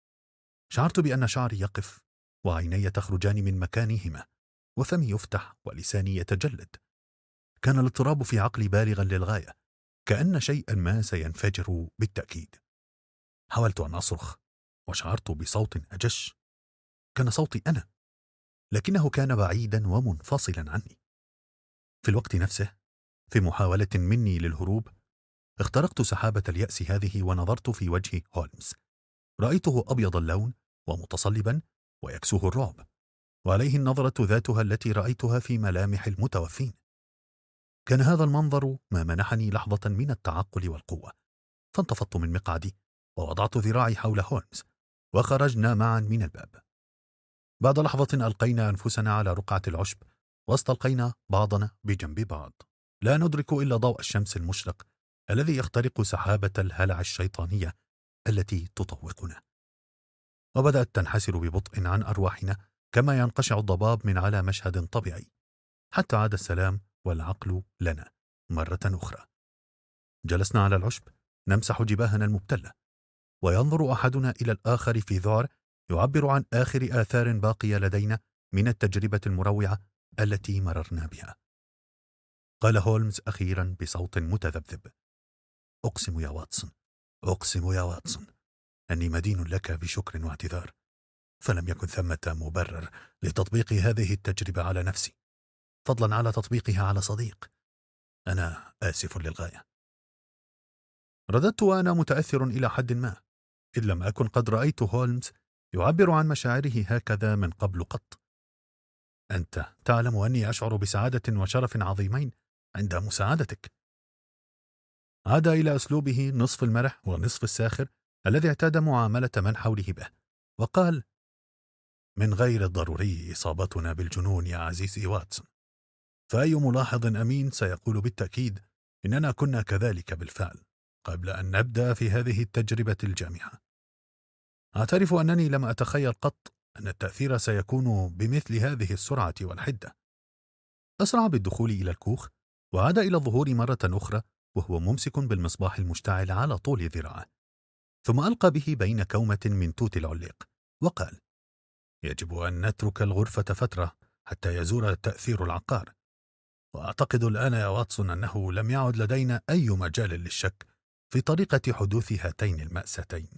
شعرت بأن شعري يقف وعيني تخرجان من مكانهما وفمي يفتح ولساني يتجلد. كان الاضطراب في عقلي بالغا للغاية، كأن شيئا ما سينفجر بالتأكيد. حاولت أن أصرخ وشعرت بصوت أجش، كان صوتي أنا، لكنه كان بعيدا ومنفصلا عني. في الوقت نفسه، في محاولة مني للهروب، اخترقت سحابة اليأس هذه ونظرت في وجه هولمز. رأيته أبيض اللون ومتصلبا ويكسوه الرعب، وعليه النظرة ذاتها التي رأيتها في ملامح المتوفين. كان هذا المنظر ما منحني لحظة من التعقل والقوة، فانتفضت من مقعدي ووضعت ذراعي حول هولمز وخرجنا معا من الباب. بعد لحظة ألقينا أنفسنا على رقعة العشب واستلقينا بعضنا بجنب بعض، لا ندرك إلا ضوء الشمس المشرق الذي يخترق سحابة الهلع الشيطانية التي تطوقنا. وبدأت تنحسر ببطء عن أرواحنا كما ينقشع الضباب من على مشهد طبيعي، حتى عاد السلام والعقل لنا مرة أخرى. جلسنا على العشب نمسح جباهنا المبتلة، وينظر أحدنا إلى الآخر في ذعر يعبر عن آخر آثار باقية لدينا من التجربة المروعة التي مررنا بها. قال هولمز أخيرا بصوت متذبذب: أقسم يا واتسون، أقسم يا واتسون أني مدين لك بشكر واعتذار، فلم يكن ثمة مبرر لتطبيق هذه التجربة على نفسي، فضلا على تطبيقها على صديق. أنا آسف للغاية. رددت وأنا متأثر إلى حد ما، إذ لم أكن قد رأيت هولمز يعبر عن مشاعره هكذا من قبل قط. أنت تعلم أني أشعر بسعادة وشرف عظيمين عند مساعدتك. عاد إلى أسلوبه نصف المرح ونصف الساخر الذي اعتاد معاملة من حوله به، وقال: من غير الضروري إصابتنا بالجنون يا عزيزي واتسون، فأي ملاحظ أمين سيقول بالتأكيد إننا كنا كذلك بالفعل قبل أن نبدأ في هذه التجربة الجامحة. أعترف أنني لم أتخيل قط أن التأثير سيكون بمثل هذه السرعة والحدة. أسرع بالدخول إلى الكوخ، وعاد إلى الظهور مرة أخرى وهو ممسك بالمصباح المشتعل على طول ذراعه، ثم ألقى به بين كومة من توت العليق وقال: يجب أن نترك الغرفة فترة حتى يزول تأثير العقار، وأعتقد الآن يا واتسون أنه لم يعد لدينا أي مجال للشك في طريقة حدوث هاتين المأساتين.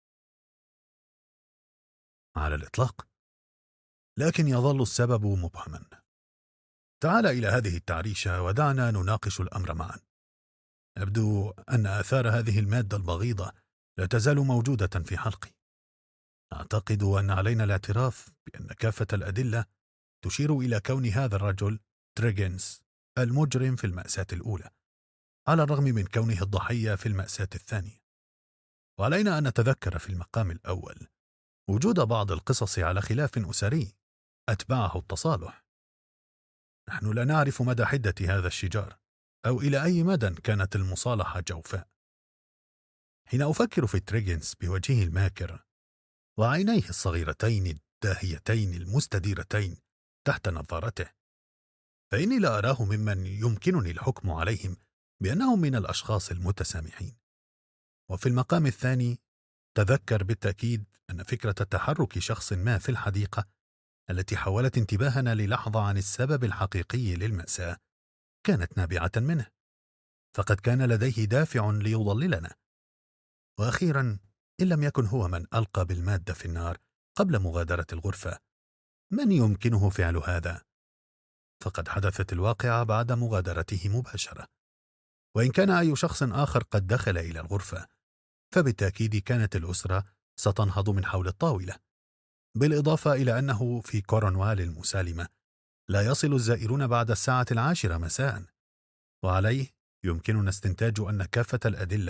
على الإطلاق، لكن يظل السبب مبهما. تعال إلى هذه التعريشة ودعنا نناقش الأمر معا. يبدو أن آثار هذه المادة البغيضة لا تزال موجودة في حلقي. أعتقد أن علينا الاعتراف بأن كافة الأدلة تشير إلى كون هذا الرجل تريغنز المجرم في المأساة الأولى، على الرغم من كونه الضحية في المأساة الثانية. وعلينا أن نتذكر في المقام الأول وجود بعض القصص على خلاف أسري أتبعه التصالح. نحن لا نعرف مدى حدة هذا الشجار أو إلى أي مدى كانت المصالحة جوفاء. حين أفكر في تريغنز بوجهه الماكر وعينيه الصغيرتين الداهيتين المستديرتين تحت نظارته، فإني لا أراه ممن يمكنني الحكم عليهم بأنهم من الأشخاص المتسامحين. وفي المقام الثاني، تذكر بالتأكيد أن فكرة تحرك شخص ما في الحديقة التي حولت انتباهنا للحظة عن السبب الحقيقي للمأساة كانت نابعة منه، فقد كان لديه دافع ليضللنا. وأخيرا، إن لم يكن هو من ألقى بالمادة في النار قبل مغادرة الغرفة، من يمكنه فعل هذا؟ فقد حدثت الواقعة بعد مغادرته مباشرة، وإن كان أي شخص آخر قد دخل إلى الغرفة، فبالتأكيد كانت الأسرة ستنهض من حول الطاولة، بالإضافة إلى أنه في كورنوال المسالمة لا يصل الزائرون بعد 10 مساء، وعليه يمكننا استنتاج أن كافة الأدلة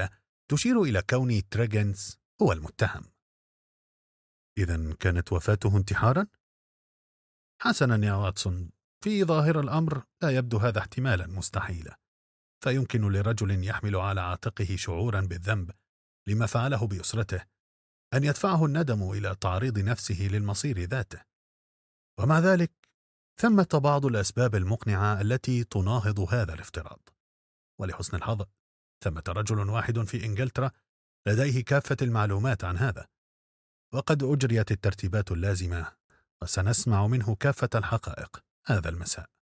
تشير إلى كون تريغنز هو المتهم. إذن كانت وفاته انتحارا؟ حسنا يا واتسون، في ظاهر الأمر لا يبدو هذا احتمالا مستحيلا، فيمكن لرجل يحمل على عاتقه شعورا بالذنب لما فعله بأسرته أن يدفعه الندم إلى تعريض نفسه للمصير ذاته. ومع ذلك ثمة بعض الأسباب المقنعة التي تناهض هذا الافتراض، ولحسن الحظ ثمة رجل واحد في إنجلترا لديه كافة المعلومات عن هذا، وقد أجريت الترتيبات اللازمة، وسنسمع منه كافة الحقائق هذا المساء.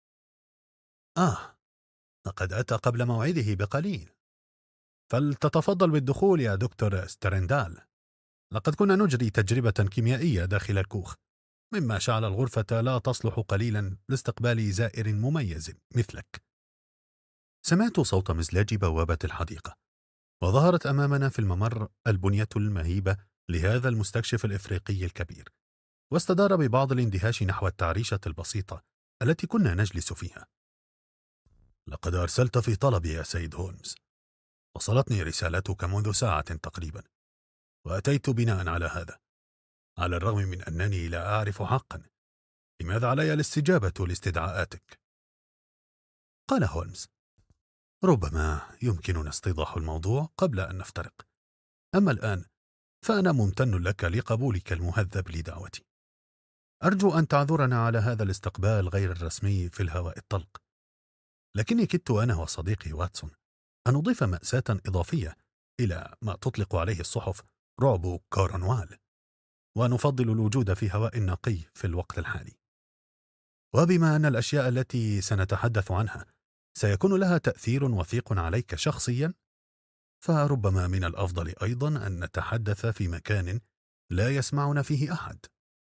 لقد أتى قبل موعده بقليل، فلتتفضل بالدخول يا دكتور ستريندال. لقد كنا نجري تجربة كيميائية داخل الكوخ، مما جعل الغرفة لا تصلح قليلا لاستقبال زائر مميز مثلك. سمعت صوت مزلاج بوابة الحديقة، وظهرت أمامنا في الممر البنية المهيبة لهذا المستكشف الإفريقي الكبير، واستدار ببعض الاندهاش نحو التعريشة البسيطة التي كنا نجلس فيها. لقد أرسلت في طلبي يا سيد هولمز، وصلتني رسالتك منذ ساعة تقريبا، وأتيت بناء على هذا، على الرغم من أنني لا أعرف حقا لماذا علي الاستجابة لاستدعاءاتك. قال هولمز: ربما يمكننا استيضاح الموضوع قبل أن نفترق، أما الآن فأنا ممتن لك لقبولك المهذب لدعوتي. أرجو أن تعذرنا على هذا الاستقبال غير الرسمي في الهواء الطلق، لكني كدت أنا وصديقي واتسون أن نضيف مأساة إضافية إلى ما تطلق عليه الصحف رعب كورنوال، ونفضل الوجود في هواء نقي في الوقت الحالي. وبما أن الأشياء التي سنتحدث عنها سيكون لها تأثير وثيق عليك شخصيا، فربما من الأفضل أيضا أن نتحدث في مكان لا يسمعنا فيه أحد.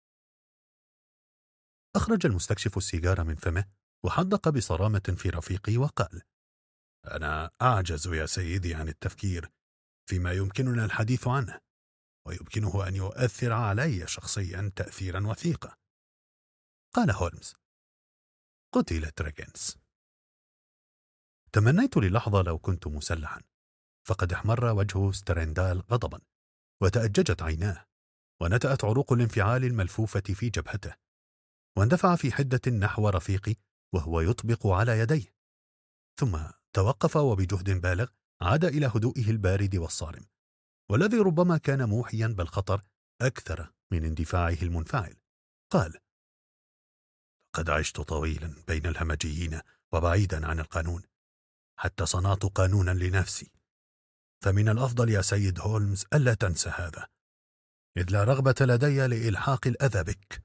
أخرج المستكشف السيجار من فمه وحدق بصرامة في رفيقي وقال: أنا أعجز يا سيدي عن التفكير فيما يمكننا الحديث عنه ويمكنه أن يؤثر علي شخصيا تأثيرا وثيقا. قال هولمز: قتل تريغنز. تمنيت للحظة لو كنت مسلحا، فقد احمر وجه ستريندال غضبا، وتأججت عيناه، ونتأت عروق الانفعال الملفوفة في جبهته، واندفع في حدة نحو رفيقي وهو يطبق على يديه، ثم توقف وبجهد بالغ عاد إلى هدوئه البارد والصارم، والذي ربما كان موحيا بالخطر أكثر من اندفاعه المنفعل. قال: قد عشت طويلا بين الهمجيين وبعيدا عن القانون، حتى صنعت قانونا لنفسي، فمن الأفضل يا سيد هولمز ألا تنسى هذا، إذ لا رغبة لدي لإلحاق الأذى بك.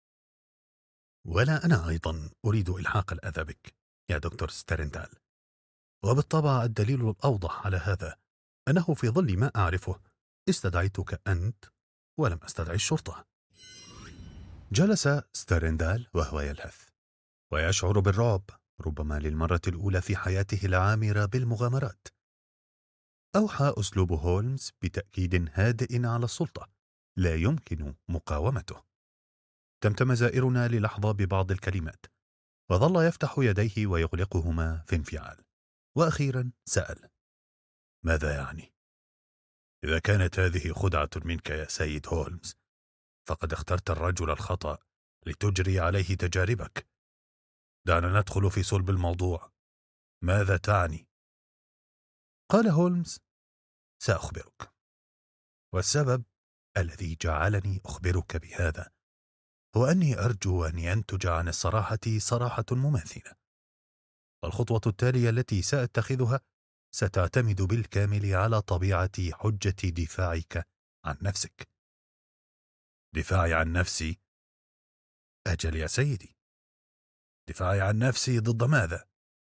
ولا أنا أيضا أريد إلحاق الأذى بك يا دكتور ستريندال، وبالطبع الدليل الأوضح على هذا أنه في ظل ما أعرفه استدعيتك أنت ولم أستدعي الشرطة. جلس ستريندال وهو يلهث ويشعر بالرعب، ربما للمرة الأولى في حياته العامرة بالمغامرات. أوحى أسلوب هولمز بتأكيد هادئ على السلطة لا يمكن مقاومته. تمتم زائرنا للحظة ببعض الكلمات، وظل يفتح يديه ويغلقهما في انفعال، وأخيرا سأل: ماذا يعني؟ إذا كانت هذه خدعة منك يا سيد هولمز، فقد اخترت الرجل الخطأ لتجري عليه تجاربك. دعنا ندخل في صلب الموضوع. ماذا تعني؟ قال هولمز: سأخبرك، والسبب الذي جعلني أخبرك بهذا هو أني أرجو أن ينتج عن الصراحة صراحة مماثلة، والخطوة التالية التي سأتخذها ستعتمد بالكامل على طبيعة حجة دفاعك عن نفسك. دفاعي عن نفسي؟ أجل يا سيدي، دفاعي عن نفسي ضد ماذا؟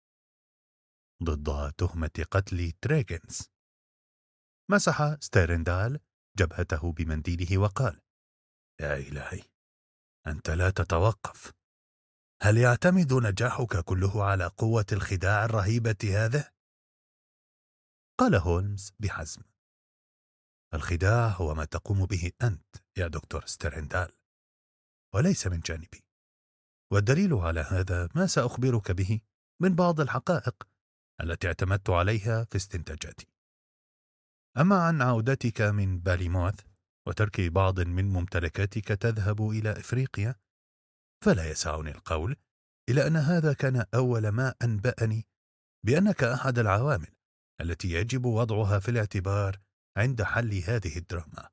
ضد تهمة قتل تريغنز. مسح ستيرندال جبهته بمنديله وقال: يا إلهي، أنت لا تتوقف. هل يعتمد نجاحك كله على قوة الخداع الرهيبة هذه؟ قال هولمز بحزم: الخداع هو ما تقوم به أنت يا دكتور ستيرندال، وليس من جانبي، والدليل على هذا ما سأخبرك به من بعض الحقائق التي اعتمدت عليها في استنتاجاتي. أما عن عودتك من باليموث وترك بعض من ممتلكاتك تذهب إلى إفريقيا، فلا يسعني القول إلا أن هذا كان أول ما أنبأني بأنك أحد العوامل التي يجب وضعها في الاعتبار عند حل هذه الدراما.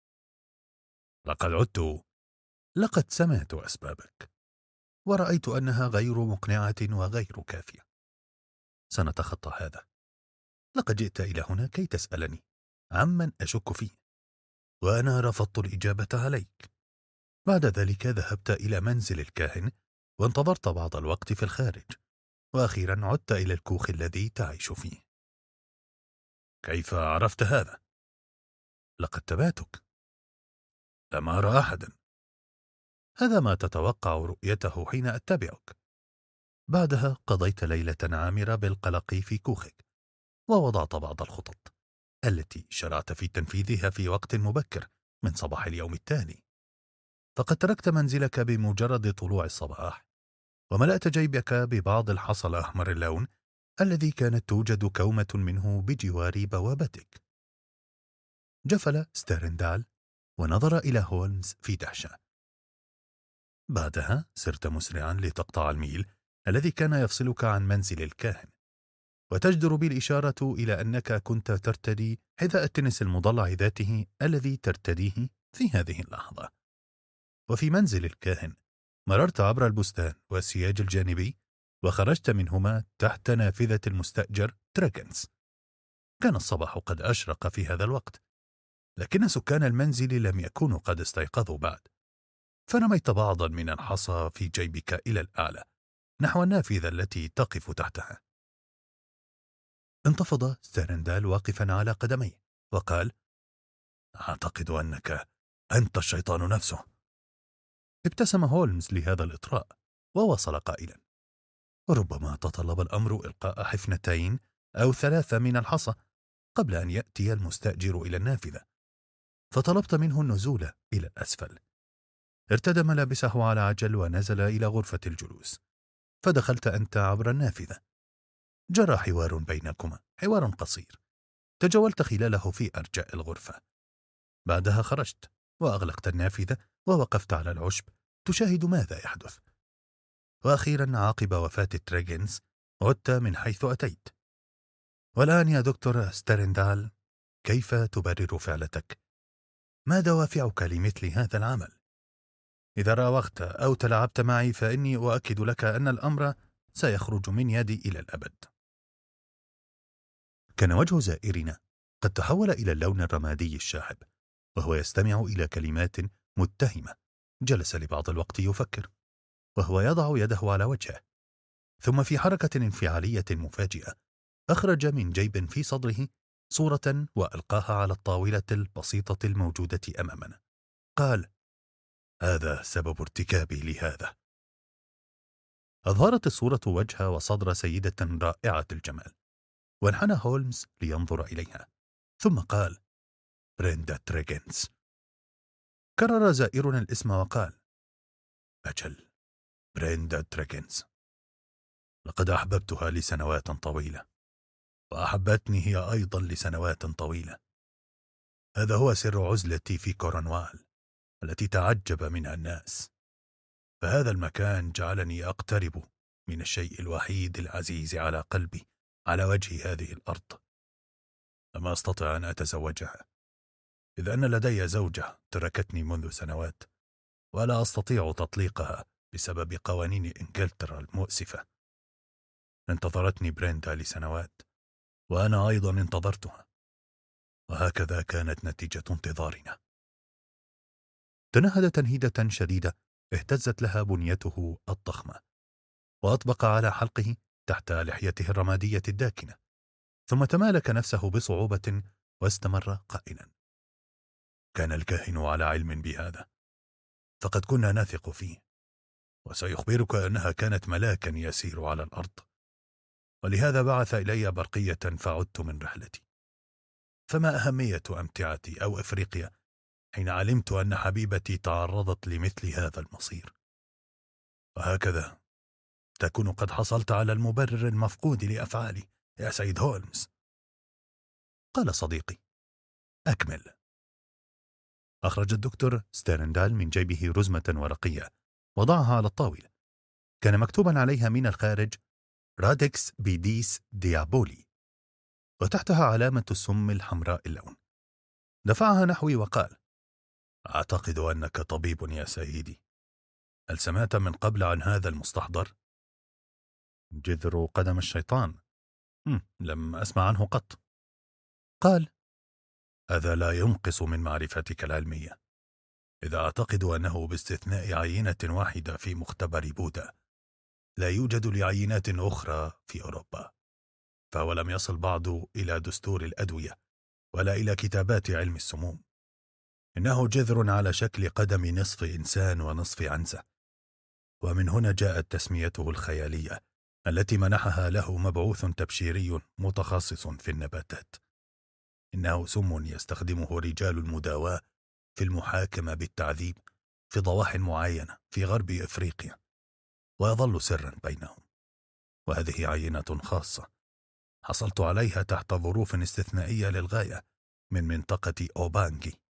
لقد سمعت أسبابك ورأيت أنها غير مقنعة وغير كافية. سنتخطى هذا. لقد جئت إلى هنا كي تسألني عمن أشك فيه، وأنا رفضت الإجابة عليك. بعد ذلك ذهبت إلى منزل الكاهن وانتظرت بعض الوقت في الخارج، وأخيرا عدت إلى الكوخ الذي تعيش فيه. كيف عرفت هذا؟ لقد تبعتك. لم أرى أحدا. هذا ما تتوقع رؤيته حين أتبعك. بعدها قضيت ليلة عامرة بالقلق في كوخك، ووضعت بعض الخطط التي شرعت في تنفيذها في وقت مبكر من صباح اليوم التالي. فقد تركت منزلك بمجرد طلوع الصباح، وملأت جيبك ببعض الحصى الأحمر اللون الذي كانت توجد كومة منه بجوار بوابتك. جفل ستيرندال ونظر إلى هولمز في دهشة. بعدها سرت مسرعا لتقطع الميل الذي كان يفصلك عن منزل الكاهن، وتجدر بالإشارة إلى أنك كنت ترتدي حذاء التنس المضلع ذاته الذي ترتديه في هذه اللحظة. وفي منزل الكاهن مررت عبر البستان والسياج الجانبي، وخرجت منهما تحت نافذة المستأجر تراجنز. كان الصباح قد أشرق في هذا الوقت، لكن سكان المنزل لم يكونوا قد استيقظوا بعد، فرميت بعضا من الحصى في جيبك إلى الأعلى نحو النافذة التي تقف تحتها. انتفض ستيرندال واقفا على قدميه وقال: أعتقد أنك أنت الشيطان نفسه. ابتسم هولمز لهذا الإطراء وواصل قائلا: ربما تطلب الأمر إلقاء حفنتين أو 3 من الحصى قبل أن يأتي المستأجر إلى النافذة، فطلبت منه النزول إلى الأسفل. ارتدى ملابسه على عجل ونزل إلى غرفة الجلوس، فدخلت أنت عبر النافذة. جرى حوار بينكما، حوار قصير تجولت خلاله في أرجاء الغرفة. بعدها خرجت وأغلقت النافذة ووقفت على العشب تشاهد ماذا يحدث. وأخيرا عقب وفاة تراجنز عدت من حيث أتيت. والآن يا دكتور ستيرندال، كيف تبرر فعلتك؟ ما دوافعك لمثل هذا العمل؟ إذا راوغت أو تلاعبت معي فإني أؤكد لك أن الأمر سيخرج من يدي إلى الأبد. كان وجه زائرنا قد تحول إلى اللون الرمادي الشاحب، وهو يستمع إلى كلمات متهمة. جلس لبعض الوقت يفكر، وهو يضع يده على وجهه، ثم في حركة انفعالية مفاجئة أخرج من جيب في صدره صورة وألقاها على الطاولة البسيطة الموجودة أمامنا. قال: هذا سبب ارتكابي لهذا. أظهرت الصورة وجه وصدر سيدة رائعة الجمال، وانحنى هولمز لينظر إليها، ثم قال: بريندا تراجنز. كرر زائرنا الاسم وقال: أجل، بريندا تراجنز. لقد أحببتها لسنوات طويلة، وأحبتني هي أيضا لسنوات طويلة. هذا هو سر عزلتي في كورنوال التي تعجب منها الناس، فهذا المكان جعلني أقترب من الشيء الوحيد العزيز على قلبي على وجه هذه الأرض. لم أستطع أن أتزوجها، إذ أن لدي زوجة تركتني منذ سنوات، ولا أستطيع تطليقها بسبب قوانين إنجلترا المؤسفة. انتظرتني بريندا لسنوات، وأنا أيضا انتظرتها، وهكذا كانت نتيجة انتظارنا. تنهد تنهيدة شديدة اهتزت لها بنيته الضخمة، وأطبق على حلقه تحت لحيته الرمادية الداكنة، ثم تمالك نفسه بصعوبة واستمر قائلا: كان الكاهن على علم بهذا، فقد كنا نثق فيه، وسيخبرك أنها كانت ملاكا يسير على الأرض، ولهذا بعث إلي برقية فعدت من رحلتي. فما أهمية أمتعتي أو إفريقيا حين علمت أن حبيبتي تعرضت لمثل هذا المصير؟ وهكذا تكون قد حصلت على المبرر المفقود لأفعالي يا سيد هولمز. قال صديقي: أكمل. أخرج الدكتور ستيرندال من جيبه رزمة ورقية وضعها على الطاولة. كان مكتوبا عليها من الخارج رادكس بيديس ديابولي، وتحتها علامة السم الحمراء اللون. دفعها نحوي وقال: أعتقد أنك طبيب يا سيدي. هل سمعت من قبل عن هذا المستحضر؟ جذر قدم الشيطان. لم أسمع عنه قط. قال: هذا لا ينقص من معرفتك العلمية. إذا أعتقد أنه باستثناء عينة واحدة في مختبر بودا لا يوجد لعينات أخرى في أوروبا، فهو لم يصل بعد إلى دستور الأدوية ولا إلى كتابات علم السموم. إنه جذر على شكل قدم نصف إنسان ونصف عنزة، ومن هنا جاءت تسميته الخيالية التي منحها له مبعوث تبشيري متخصص في النباتات. إنه سم يستخدمه رجال المداواة في المحاكمة بالتعذيب في ضواحي معينة في غرب إفريقيا، ويظل سرا بينهم. وهذه عينة خاصة حصلت عليها تحت ظروف استثنائية للغاية من منطقة أوبانجي.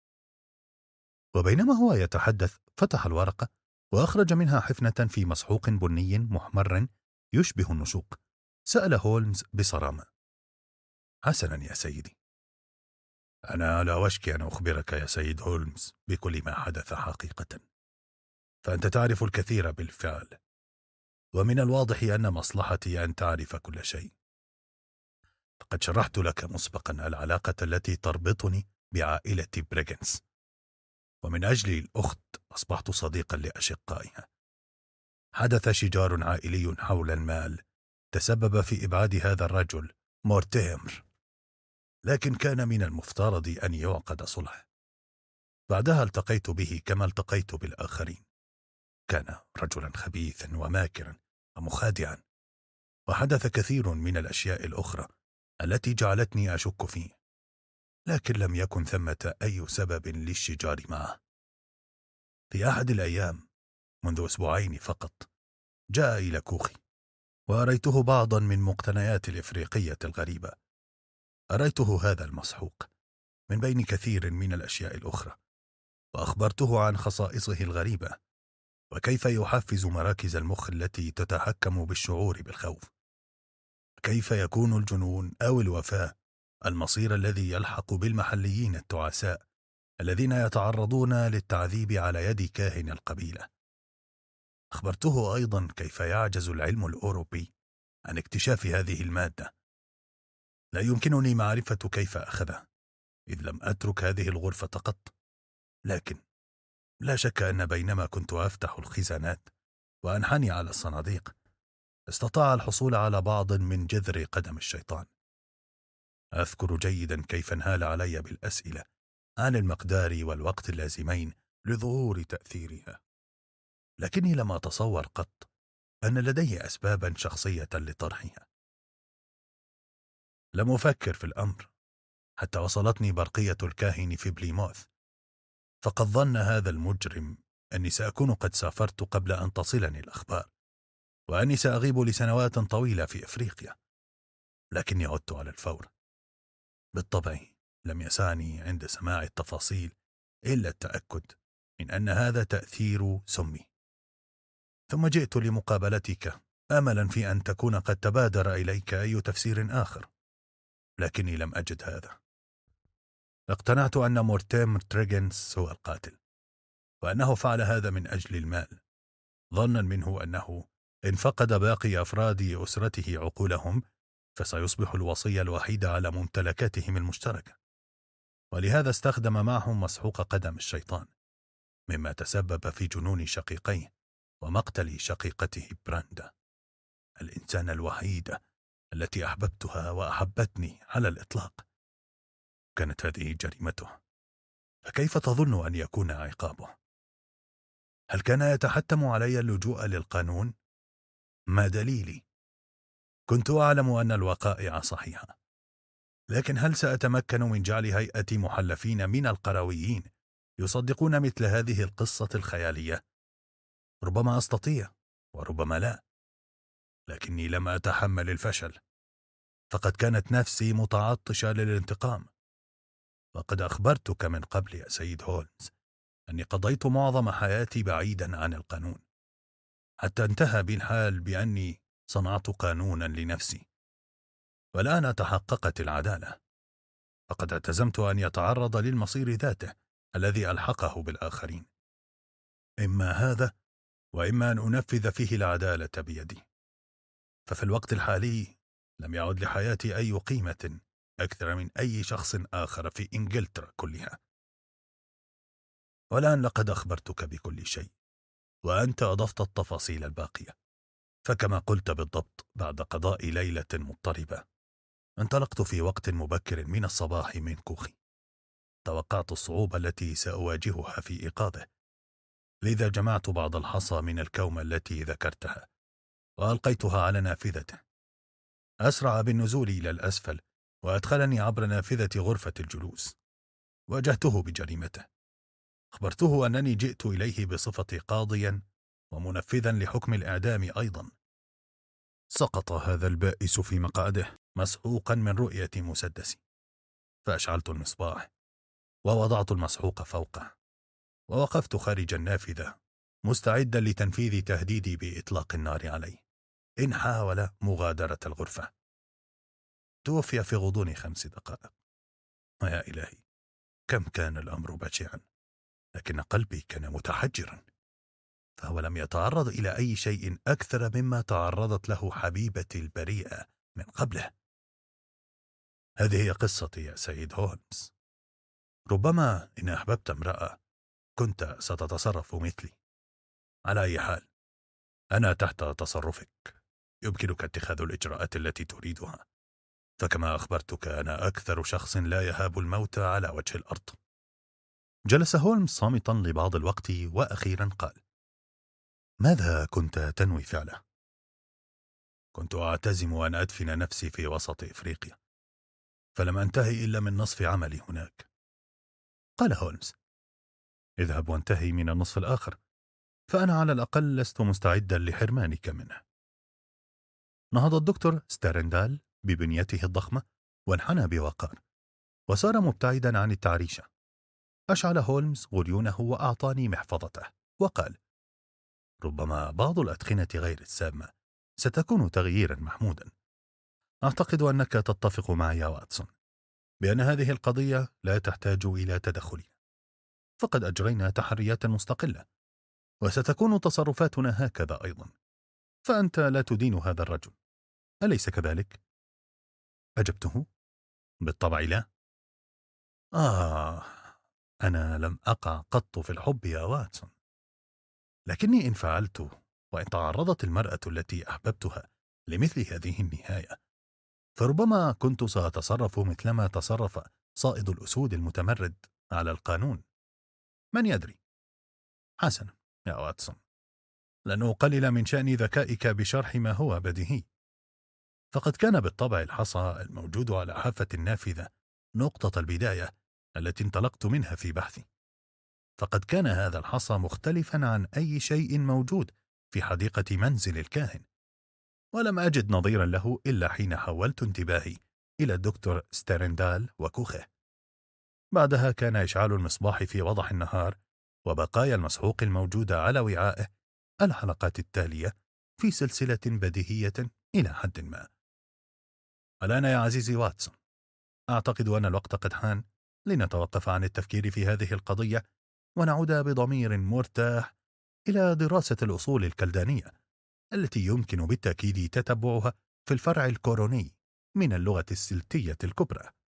وبينما هو يتحدث فتح الورقة وأخرج منها حفنة في مسحوق بني محمر يشبه النشوق. سأل هولمز بصرامة: حسنا يا سيدي، أنا لا أشكي أن أخبرك يا سيد هولمز بكل ما حدث حقيقة، فأنت تعرف الكثير بالفعل، ومن الواضح أن مصلحتي أن تعرف كل شيء. فقد شرحت لك مسبقا العلاقة التي تربطني بعائلة بريغنس، ومن أجل الأخت أصبحت صديقا لأشقائها. حدث شجار عائلي حول المال تسبب في إبعاد هذا الرجل مورتيمر، لكن كان من المفترض أن يعقد صلح. بعدها التقيت به كما التقيت بالآخرين. كان رجلا خبيثا وماكرا ومخادعا، وحدث كثير من الأشياء الأخرى التي جعلتني أشك فيه، لكن لم يكن ثمة أي سبب للشجار معه. في أحد الأيام منذ أسبوعين فقط جاء إلى كوخي، وأريته بعضا من مقتنيات الإفريقية الغريبة. أريته هذا المسحوق من بين كثير من الأشياء الأخرى، وأخبرته عن خصائصه الغريبة وكيف يحفز مراكز المخ التي تتحكم بالشعور بالخوف. كيف يكون الجنون أو الوفاة المصير الذي يلحق بالمحليين التعساء الذين يتعرضون للتعذيب على يد كاهن القبيلة. أخبرته أيضا كيف يعجز العلم الأوروبي عن اكتشاف هذه المادة. لا يمكنني معرفة كيف أخذها، إذ لم أترك هذه الغرفة قط، لكن لا شك أن بينما كنت أفتح الخزانات وأنحني على الصناديق استطاع الحصول على بعض من جذر قدم الشيطان. أذكر جيدا كيف انهال علي بالأسئلة عن المقدار والوقت اللازمين لظهور تأثيرها، لكني لم أتصور قط أن لديه أسبابا شخصية لطرحها. لم أفكر في الأمر حتى وصلتني برقية الكاهن في بليموث، فقد ظن هذا المجرم أني سأكون قد سافرت قبل أن تصلني الأخبار، وأني سأغيب لسنوات طويلة في أفريقيا، لكني عدت على الفور. بالطبع لم يسعني عند سماع التفاصيل إلا التأكد من أن هذا تأثير سمي. ثم جئت لمقابلتك أملا في أن تكون قد تبادر إليك أي تفسير آخر، لكني لم أجد هذا. اقتنعت أن مورتيمر تريغنس هو القاتل، وأنه فعل هذا من أجل المال، ظنا منه أنه إن فقد باقي أفراد أسرته عقولهم فسيصبح الوصي الوحيد على ممتلكاتهم المشتركة، ولهذا استخدم معهم مسحوق قدم الشيطان، مما تسبب في جنون شقيقيه ومقتل شقيقته براندا، الإنسان الوحيدة التي أحببتها وأحبتني على الإطلاق. كانت هذه جريمته، فكيف تظن أن يكون عقابه؟ هل كان يتحتم علي اللجوء للقانون؟ ما دليلي؟ كنت أعلم أن الوقائع صحيحة، لكن هل سأتمكن من جعل هيئة محلفين من القرويين يصدقون مثل هذه القصة الخيالية؟ ربما أستطيع وربما لا، لكني لم أتحمل الفشل، فقد كانت نفسي متعطشة للانتقام. وقد أخبرتك من قبل يا سيد هولمز أني قضيت معظم حياتي بعيدا عن القانون، حتى انتهى بي الحال بأني صنعت قانونا لنفسي. والآن تحققت العدالة، فقد التزمت أن يتعرض للمصير ذاته الذي ألحقه بالآخرين، إما هذا وإما أن أنفذ فيه العدالة بيدي. ففي الوقت الحالي لم يعد لحياتي أي قيمة أكثر من أي شخص آخر في إنجلترا كلها. والآن لقد أخبرتك بكل شيء، وأنت أضفت التفاصيل الباقية. فكما قلت بالضبط، بعد قضاء ليلة مضطربة انطلقت في وقت مبكر من الصباح من كوخي. توقعت الصعوبة التي سأواجهها في إيقاظه، لذا جمعت بعض الحصى من الكومة التي ذكرتها وألقيتها على نافذته. أسرع بالنزول إلى الأسفل وأدخلني عبر نافذة غرفة الجلوس. واجهته بجريمته، أخبرته أنني جئت إليه بصفتي قاضيا ومنفذا لحكم الإعدام أيضا. سقط هذا البائس في مقعده مسحوقا من رؤية مسدسي، فأشعلت المصباح ووضعت المسحوق فوقه، ووقفت خارج النافذة مستعدا لتنفيذ تهديدي بإطلاق النار عليه إن حاول مغادرة الغرفة. توفي في غضون 5 دقائق. ويا إلهي، كم كان الأمر بشعا، لكن قلبي كان متحجرا، فهو لم يتعرض إلى أي شيء أكثر مما تعرضت له حبيبتي البريئة من قبله. هذه هي قصتي يا سيد هولمز. ربما إن أحببت امرأة كنت ستتصرف مثلي. على أي حال، أنا تحت تصرفك، يمكنك اتخاذ الإجراءات التي تريدها، فكما أخبرتك أنا أكثر شخص لا يهاب الموت على وجه الأرض. جلس هولمز صامتا لبعض الوقت، وأخيرا قال: ماذا كنت تنوي فعله؟ كنت أعتزم أن أدفن نفسي في وسط إفريقيا، فلم أنتهي إلا من نصف عملي هناك. قال هولمز: اذهب وانتهي من النصف الآخر، فأنا على الأقل لست مستعدا لحرمانك منه. نهض الدكتور ستارندال ببنيته الضخمة وانحنى بوقار، وسار مبتعدا عن التعريشة. أشعل هولمز غليونه وأعطاني محفظته وقال: ربما بعض الأدخنة غير السامة ستكون تغييرا محمودا. أعتقد أنك تتفق معي يا واتسون بأن هذه القضية لا تحتاج إلى تدخلنا، فقد أجرينا تحريات مستقلة، وستكون تصرفاتنا هكذا أيضا. فأنت لا تدين هذا الرجل، أليس كذلك؟ أجبته: بالطبع لا. أنا لم أقع قط في الحب يا واتسون، لكني إن فعلت وإن تعرضت المرأة التي أحببتها لمثل هذه النهاية، فربما كنت سأتصرف مثلما تصرف صائد الأسود المتمرد على القانون. من يدري؟ حسنا يا واتسون، لن أقلل من شأن ذكائك بشرح ما هو بديهي، فقد كان بالطبع الحصى الموجود على حافة النافذة نقطة البداية التي انطلقت منها في بحثي. فقد كان هذا الحصى مختلفا عن أي شيء موجود في حديقة منزل الكاهن، ولم أجد نظيرا له إلا حين حولت انتباهي إلى الدكتور ستارندال وكوخه. بعدها كان إشعال المصباح في وضح النهار وبقايا المسحوق الموجودة على وعائه الحلقات التالية في سلسلة بديهية إلى حد ما. الآن يا عزيزي واتسون، أعتقد أن الوقت قد حان لنتوقف عن التفكير في هذه القضية ونعود بضمير مرتاح إلى دراسة الأصول الكلدانية التي يمكن بالتأكيد تتبعها في الفرع الكوروني من اللغة السلتية الكبرى.